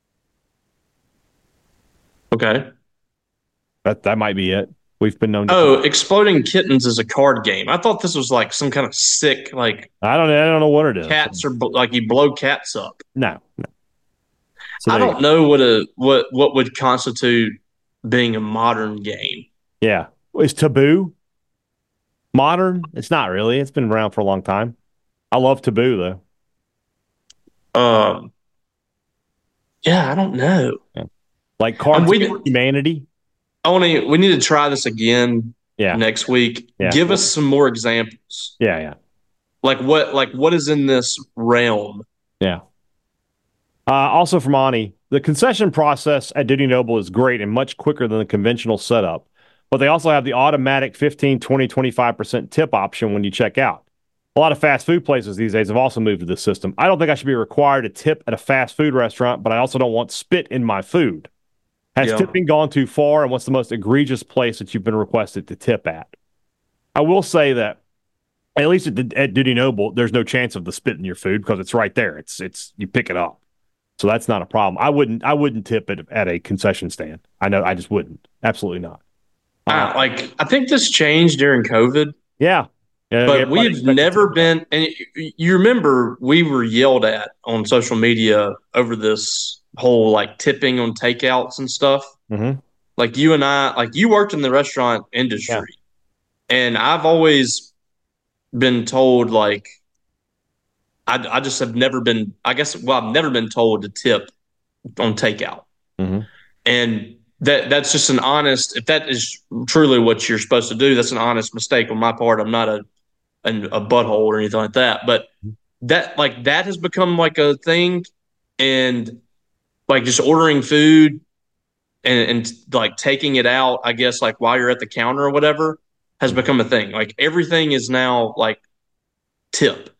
Okay. That that might be it. We've been known to Oh, play. Exploding Kittens is a card game. I thought this was like some kind of sick, like I don't I don't know what it is. Cats are like you blow cats up. No, no. So I don't go. know what a what what would constitute being a modern game. Yeah. Is Taboo modern? It's not really. It's been around for a long time. I love Taboo though. Um Yeah, I don't know. Yeah. Like Cards Against Humanity. I want to. We need to try this again. Yeah. Next week. Yeah. Give us some more examples. Yeah, yeah. Like what? Like what is in this realm? Yeah. Uh, also from Ani, the concession process at Dudy Noble is great and much quicker than the conventional setup. But they also have the automatic fifteen, twenty, twenty-five percent tip option when you check out. A lot of fast food places these days have also moved to this system. I don't think I should be required to tip at a fast food restaurant, but I also don't want spit in my food. Has yeah. tipping gone too far, and what's the most egregious place that you've been requested to tip at? I will say that, at least at, at Dudy Noble, there's no chance of the spit in your food because it's right there. It's it's you pick it up, so that's not a problem. I wouldn't I wouldn't tip it at a concession stand. I know I just wouldn't. Absolutely not. Uh, like I think this changed during COVID. Yeah. Yeah, but we've never been, and you remember we were yelled at on social media over this whole like tipping on takeouts and stuff. Mm-hmm. Like you and I, like you worked in the restaurant Yeah. industry, and I've always been told like I, I just have never been. I guess well, I've never been told to tip on takeout, Mm-hmm. and that that's just an honest. If that is truly what you're supposed to do, that's an honest mistake on my part. I'm not a a, a butthole or anything like that, but that like that has become like a thing, and like just ordering food and, and like taking it out, I guess, like while you're at the counter or whatever, has become a thing. Like everything is now like tip.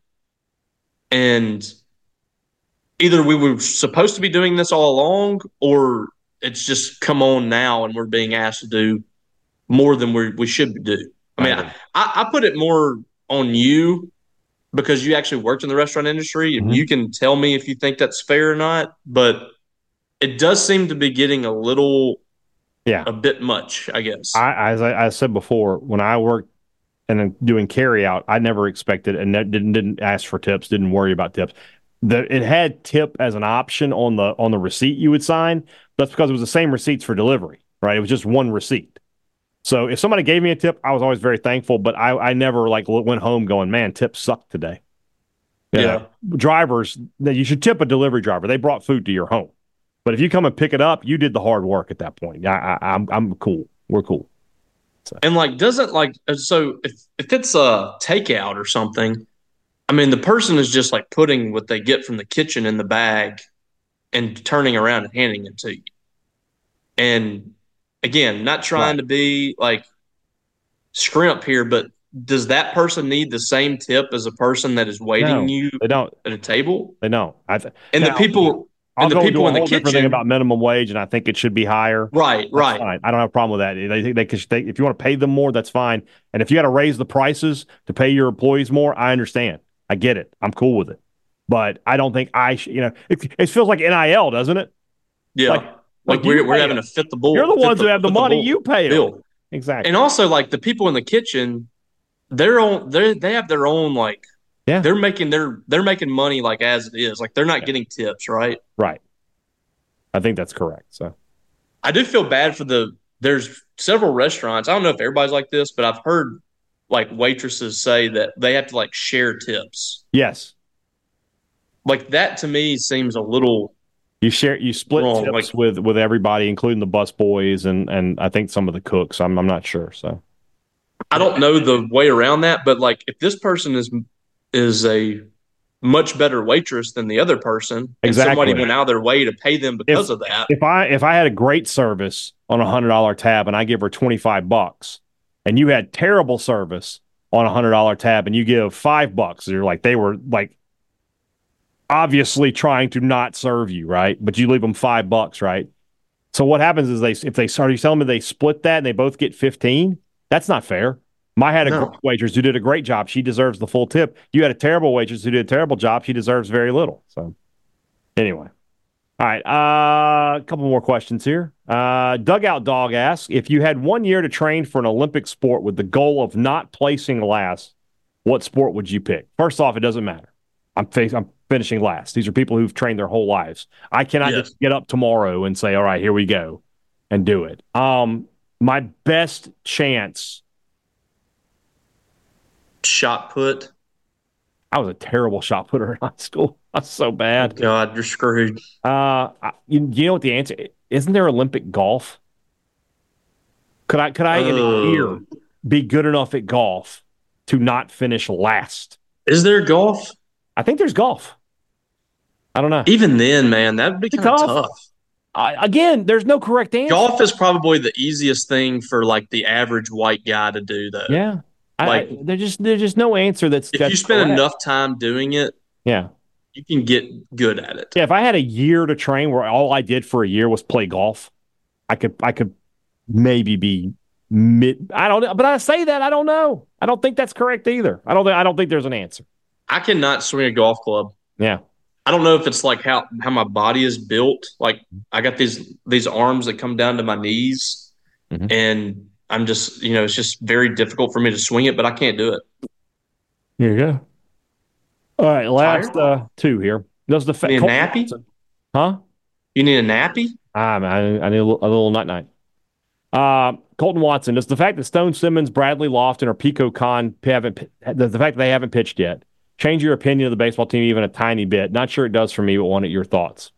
And either we were supposed to be doing this all along or it's just come on now and we're being asked to do more than we we should do. I mean, I, I put it more on you because you actually worked in the restaurant industry and Mhm. you can tell me if you think that's fair or not, but it does seem to be getting a little Yeah. a bit much, I guess. I, as I, I said before, when I worked and then doing carry out, I never expected and that didn't didn't ask for tips, didn't worry about tips. The it had tip as an option on the on the receipt you would sign. That's because it was the same receipts for delivery, right? It was just one receipt. So if somebody gave me a tip, I was always very thankful, but I, I never like went home going, man, tips suck today. You Yeah. know, drivers, you should tip a delivery driver. They brought food to your home. But if you come and pick it up, you did the hard work at that point. I, I, I'm I'm cool. We're cool. And like, doesn't like so if if it's a takeout or something, I mean, the person is just like putting what they get from the kitchen in the bag and turning around and handing it to you. And again, not trying Right. to be like scrimp here, but does that person need the same tip as a person that is waiting No, you they don't. at a table? They don't. I th- And now, the people I'll and the go into people a in the whole different thing kitchen, about minimum wage, and I think it should be higher. right, That's right. fine. I don't have a problem with that. They think they, could- they if you want to pay them more, that's fine. And if you got to raise the prices to pay your employees more, I understand. I get it. I'm cool with it. But I don't think I should. You know, it, it feels like N I L, doesn't it? Yeah. Like- Like, like we're, you we're pay having them. to fit the bull. You're the fit ones who have the fit money. bull You pay them. bill. Exactly. And also, like the people in the kitchen, they're on. They they have their own like. Yeah. They're making their they're making money like as it is. Like they're not Yeah. getting tips, right? Right. I think that's correct. So I do feel bad for the. There's several restaurants. I don't know if everybody's like this, but I've heard like waitresses say that they have to like share tips. yes, Like that to me seems a little. you share you split Wrong, tips like- with with everybody, including the bus boys and and I think some of the cooks. I'm I'm not sure. So I don't know the way around that, but like if this person is is a much better waitress than the other person, and somebody Exactly. went out of their way to pay them because If- of that. if I if I had a great service on a hundred dollar tab and I give her twenty five bucks, and you had terrible service on a hundred dollar tab and you give five bucks, you're like they were like obviously trying to not serve you, right? But you leave them five bucks, right? So what happens is they if they start you telling me they split that and they both get fifteen, that's not fair. I had a No. great waitress who did a great job. She deserves the full tip. You had a terrible waitress who did a terrible job. She deserves very little. So anyway. All right. Uh, a couple more questions here. Uh, Dugout Dog asks, if you had one year to train for an Olympic sport with the goal of not placing last, what sport would you pick? First off, it doesn't matter. I'm, fa- I'm finishing last. These are people who've trained their whole lives. I cannot Yes. just get up tomorrow and say, all right, here we go and do it. Um, my best chance, Shot put. I was a terrible shot putter in high school. I was so bad. God, you're screwed. Uh, I- you, you know what the answer isn't there Olympic golf? Could I could I in a Oh. year be good enough at golf to not finish last? Is there golf? I think there's golf. I don't know. Even then, man, that'd be It's kind of golf. tough. I, again, there's no correct answer. Golf is probably the easiest thing for like the average white guy to do, though. Yeah. I, Like- I, there's just there's just no answer that's If that's you spend correct. enough time doing it, Yeah. you can get good at it. Yeah, if I had a year to train where all I did for a year was play golf, I could I could maybe be mid I don't know, but I say that I don't know. I don't think that's correct either. I don't think I don't think there's an answer. I cannot swing a golf club. Yeah. I don't know if it's like how how my body is built. Like I got these these arms that come down to my knees, Mhm. and I'm just you know it's just very difficult for me to swing it, but I can't do it. Here you go. All right, last Tired? uh, two here. Does the fa- Being Cole nappy? Johnson- huh? You need a nappy? Ah, man, I, I need a little, a little night night. Uh, Colton Watson, does the fact that Stone Simmons, Bradley Lofton, or Pico Khan haven't, the, the fact that they haven't pitched yet, change your opinion of the baseball team even a tiny bit? Not sure it does for me, but want your thoughts.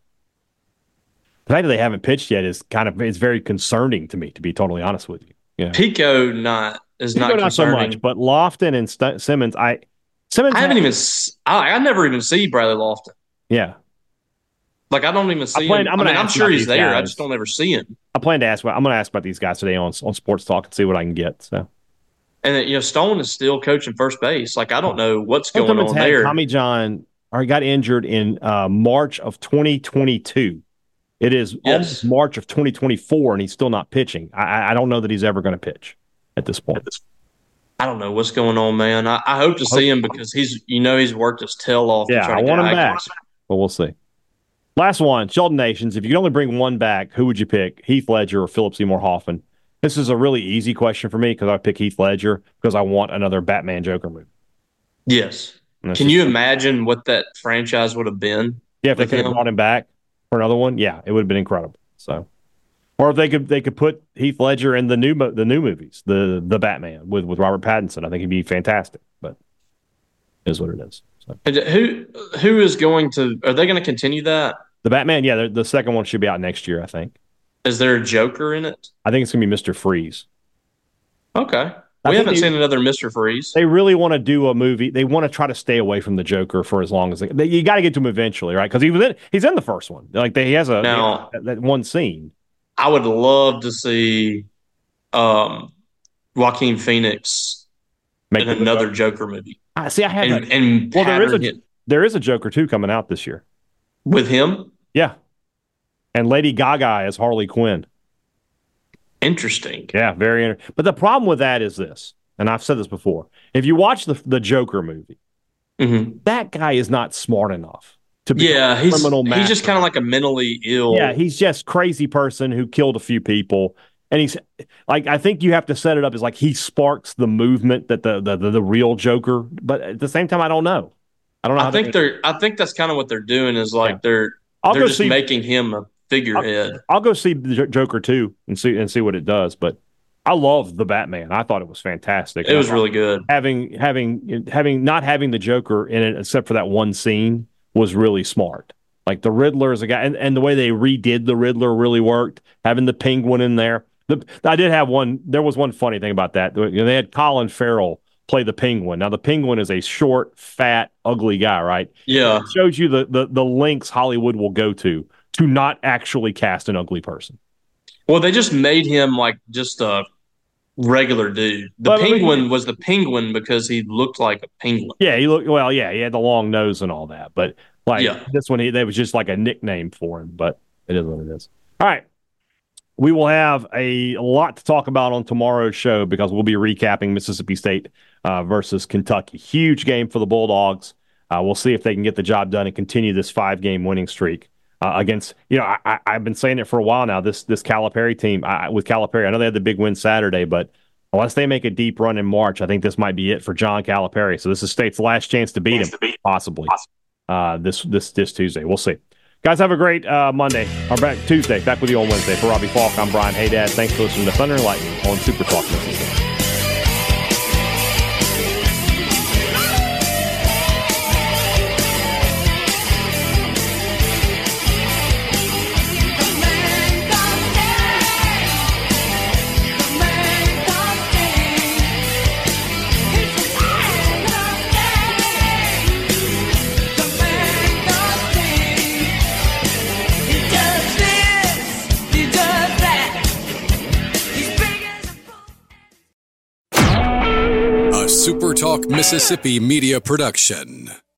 The fact that they haven't pitched yet is kind of it's very concerning to me, to be totally honest with you. Yeah. Pico not is Pico not, not so concerning. much, but Lofton and St- Simmons, I Simmons I haven't had, even I, I never even see Bradley Lofton. Yeah. Like, I don't even see plan, him. I'm I mean, I'm sure he's there. Guys. I just don't ever see him. I plan to ask. I'm going to ask about these guys today on on Sports Talk and see what I can get. So, and you know, Stone is still coaching first base. Like, I don't know what's Stone going Simmons on had there. Tommy John, or he got injured in uh, March of twenty twenty-two. It is Yes. almost March of twenty twenty-four, and he's still not pitching. I, I don't know that he's ever going to pitch at this point. I don't know what's going on, man. I, I hope to see him because he's, you know, he's worked his tail off. Yeah, to try I to want get him back, accuracy. but we'll see. Last one, Sheldon Nations. If you could only bring one back, who would you pick? Heath Ledger or Philip Seymour Hoffman? This is a really easy question for me because I pick Heath Ledger because I want another Batman Joker movie. Yes. Can just, you imagine what that franchise would have been? Yeah, if they could have brought him back for another one, yeah, it would have been incredible. So, or if they could they could put Heath Ledger in the new the new movies, the the Batman with, with Robert Pattinson, I think he'd be fantastic. But it is what it is. So. Who who is going to? Are they going to continue that? The Batman, yeah, the second one should be out next year, I think. Is there a Joker in it? I think it's going to be Mister Freeze. Okay. We haven't they, seen another Mister Freeze. They really want to do a movie. They want to try to stay away from the Joker for as long as they. they you got to get to him eventually, right? Because he was in. He's in the first one. Like they, he has a now, that, that one scene. I would love to see um, Joaquin Phoenix Make in another Joker. Joker movie. I see. I have and, that. and well, there is a him. there is a Joker two coming out this year with him. Yeah, and Lady Gaga as Harley Quinn. Interesting. Yeah, very interesting. But the problem with that is this, and I've said this before. If you watch the the Joker movie, mm-hmm. that guy is not smart enough to be yeah, a he's, criminal master. He's just kind of like a mentally ill. Yeah, he's just crazy person who killed a few people. And he's like, I think you have to set it up as like he sparks the movement that the the, the, the real Joker. But at the same time, I don't know. I don't know. I think they're. I think that's kind of what they're doing. Is like yeah. they're. I'll they're go just see, making him a figurehead. I'll, I'll go see the Joker two and see and see what it does. But I love the Batman. I thought it was fantastic. It was really good. Having having having not having the Joker in it except for that one scene was really smart. Like the Riddler is a guy, and, and the way they redid the Riddler really worked. Having the Penguin in there. The, I did have one. There was one funny thing about that. You know, they had Colin Farrell play the Penguin. Now the Penguin is a short, fat, ugly guy, right? Yeah. It shows you the the the lengths Hollywood will go to to not actually cast an ugly person. Well, they just made him like just a regular dude. The but, Penguin I mean, was the Penguin because he looked like a penguin. Yeah, he looked well. Yeah, he had the long nose and all that. But like yeah. this one, he that was just like a nickname for him. But it is what it is. All right. We will have a lot to talk about on tomorrow's show because we'll be recapping Mississippi State uh, versus Kentucky. Huge game for the Bulldogs. Uh, we'll see if they can get the job done and continue this five-game winning streak uh, against, you know, I, I've been saying it for a while now, this this Calipari team I, with Calipari. I know they had the big win Saturday, but unless they make a deep run in March, I think this might be it for John Calipari. So this is State's last chance to beat him, possibly, uh, this, this, this Tuesday. We'll see. Guys, have a great uh, Monday, or back Tuesday. Back with you on Wednesday. For Robbie Falk, I'm Brian Haydad. Thanks for listening to Thunder and Lightning on Super Talk Mississippi. Super Talk Mississippi Media Production.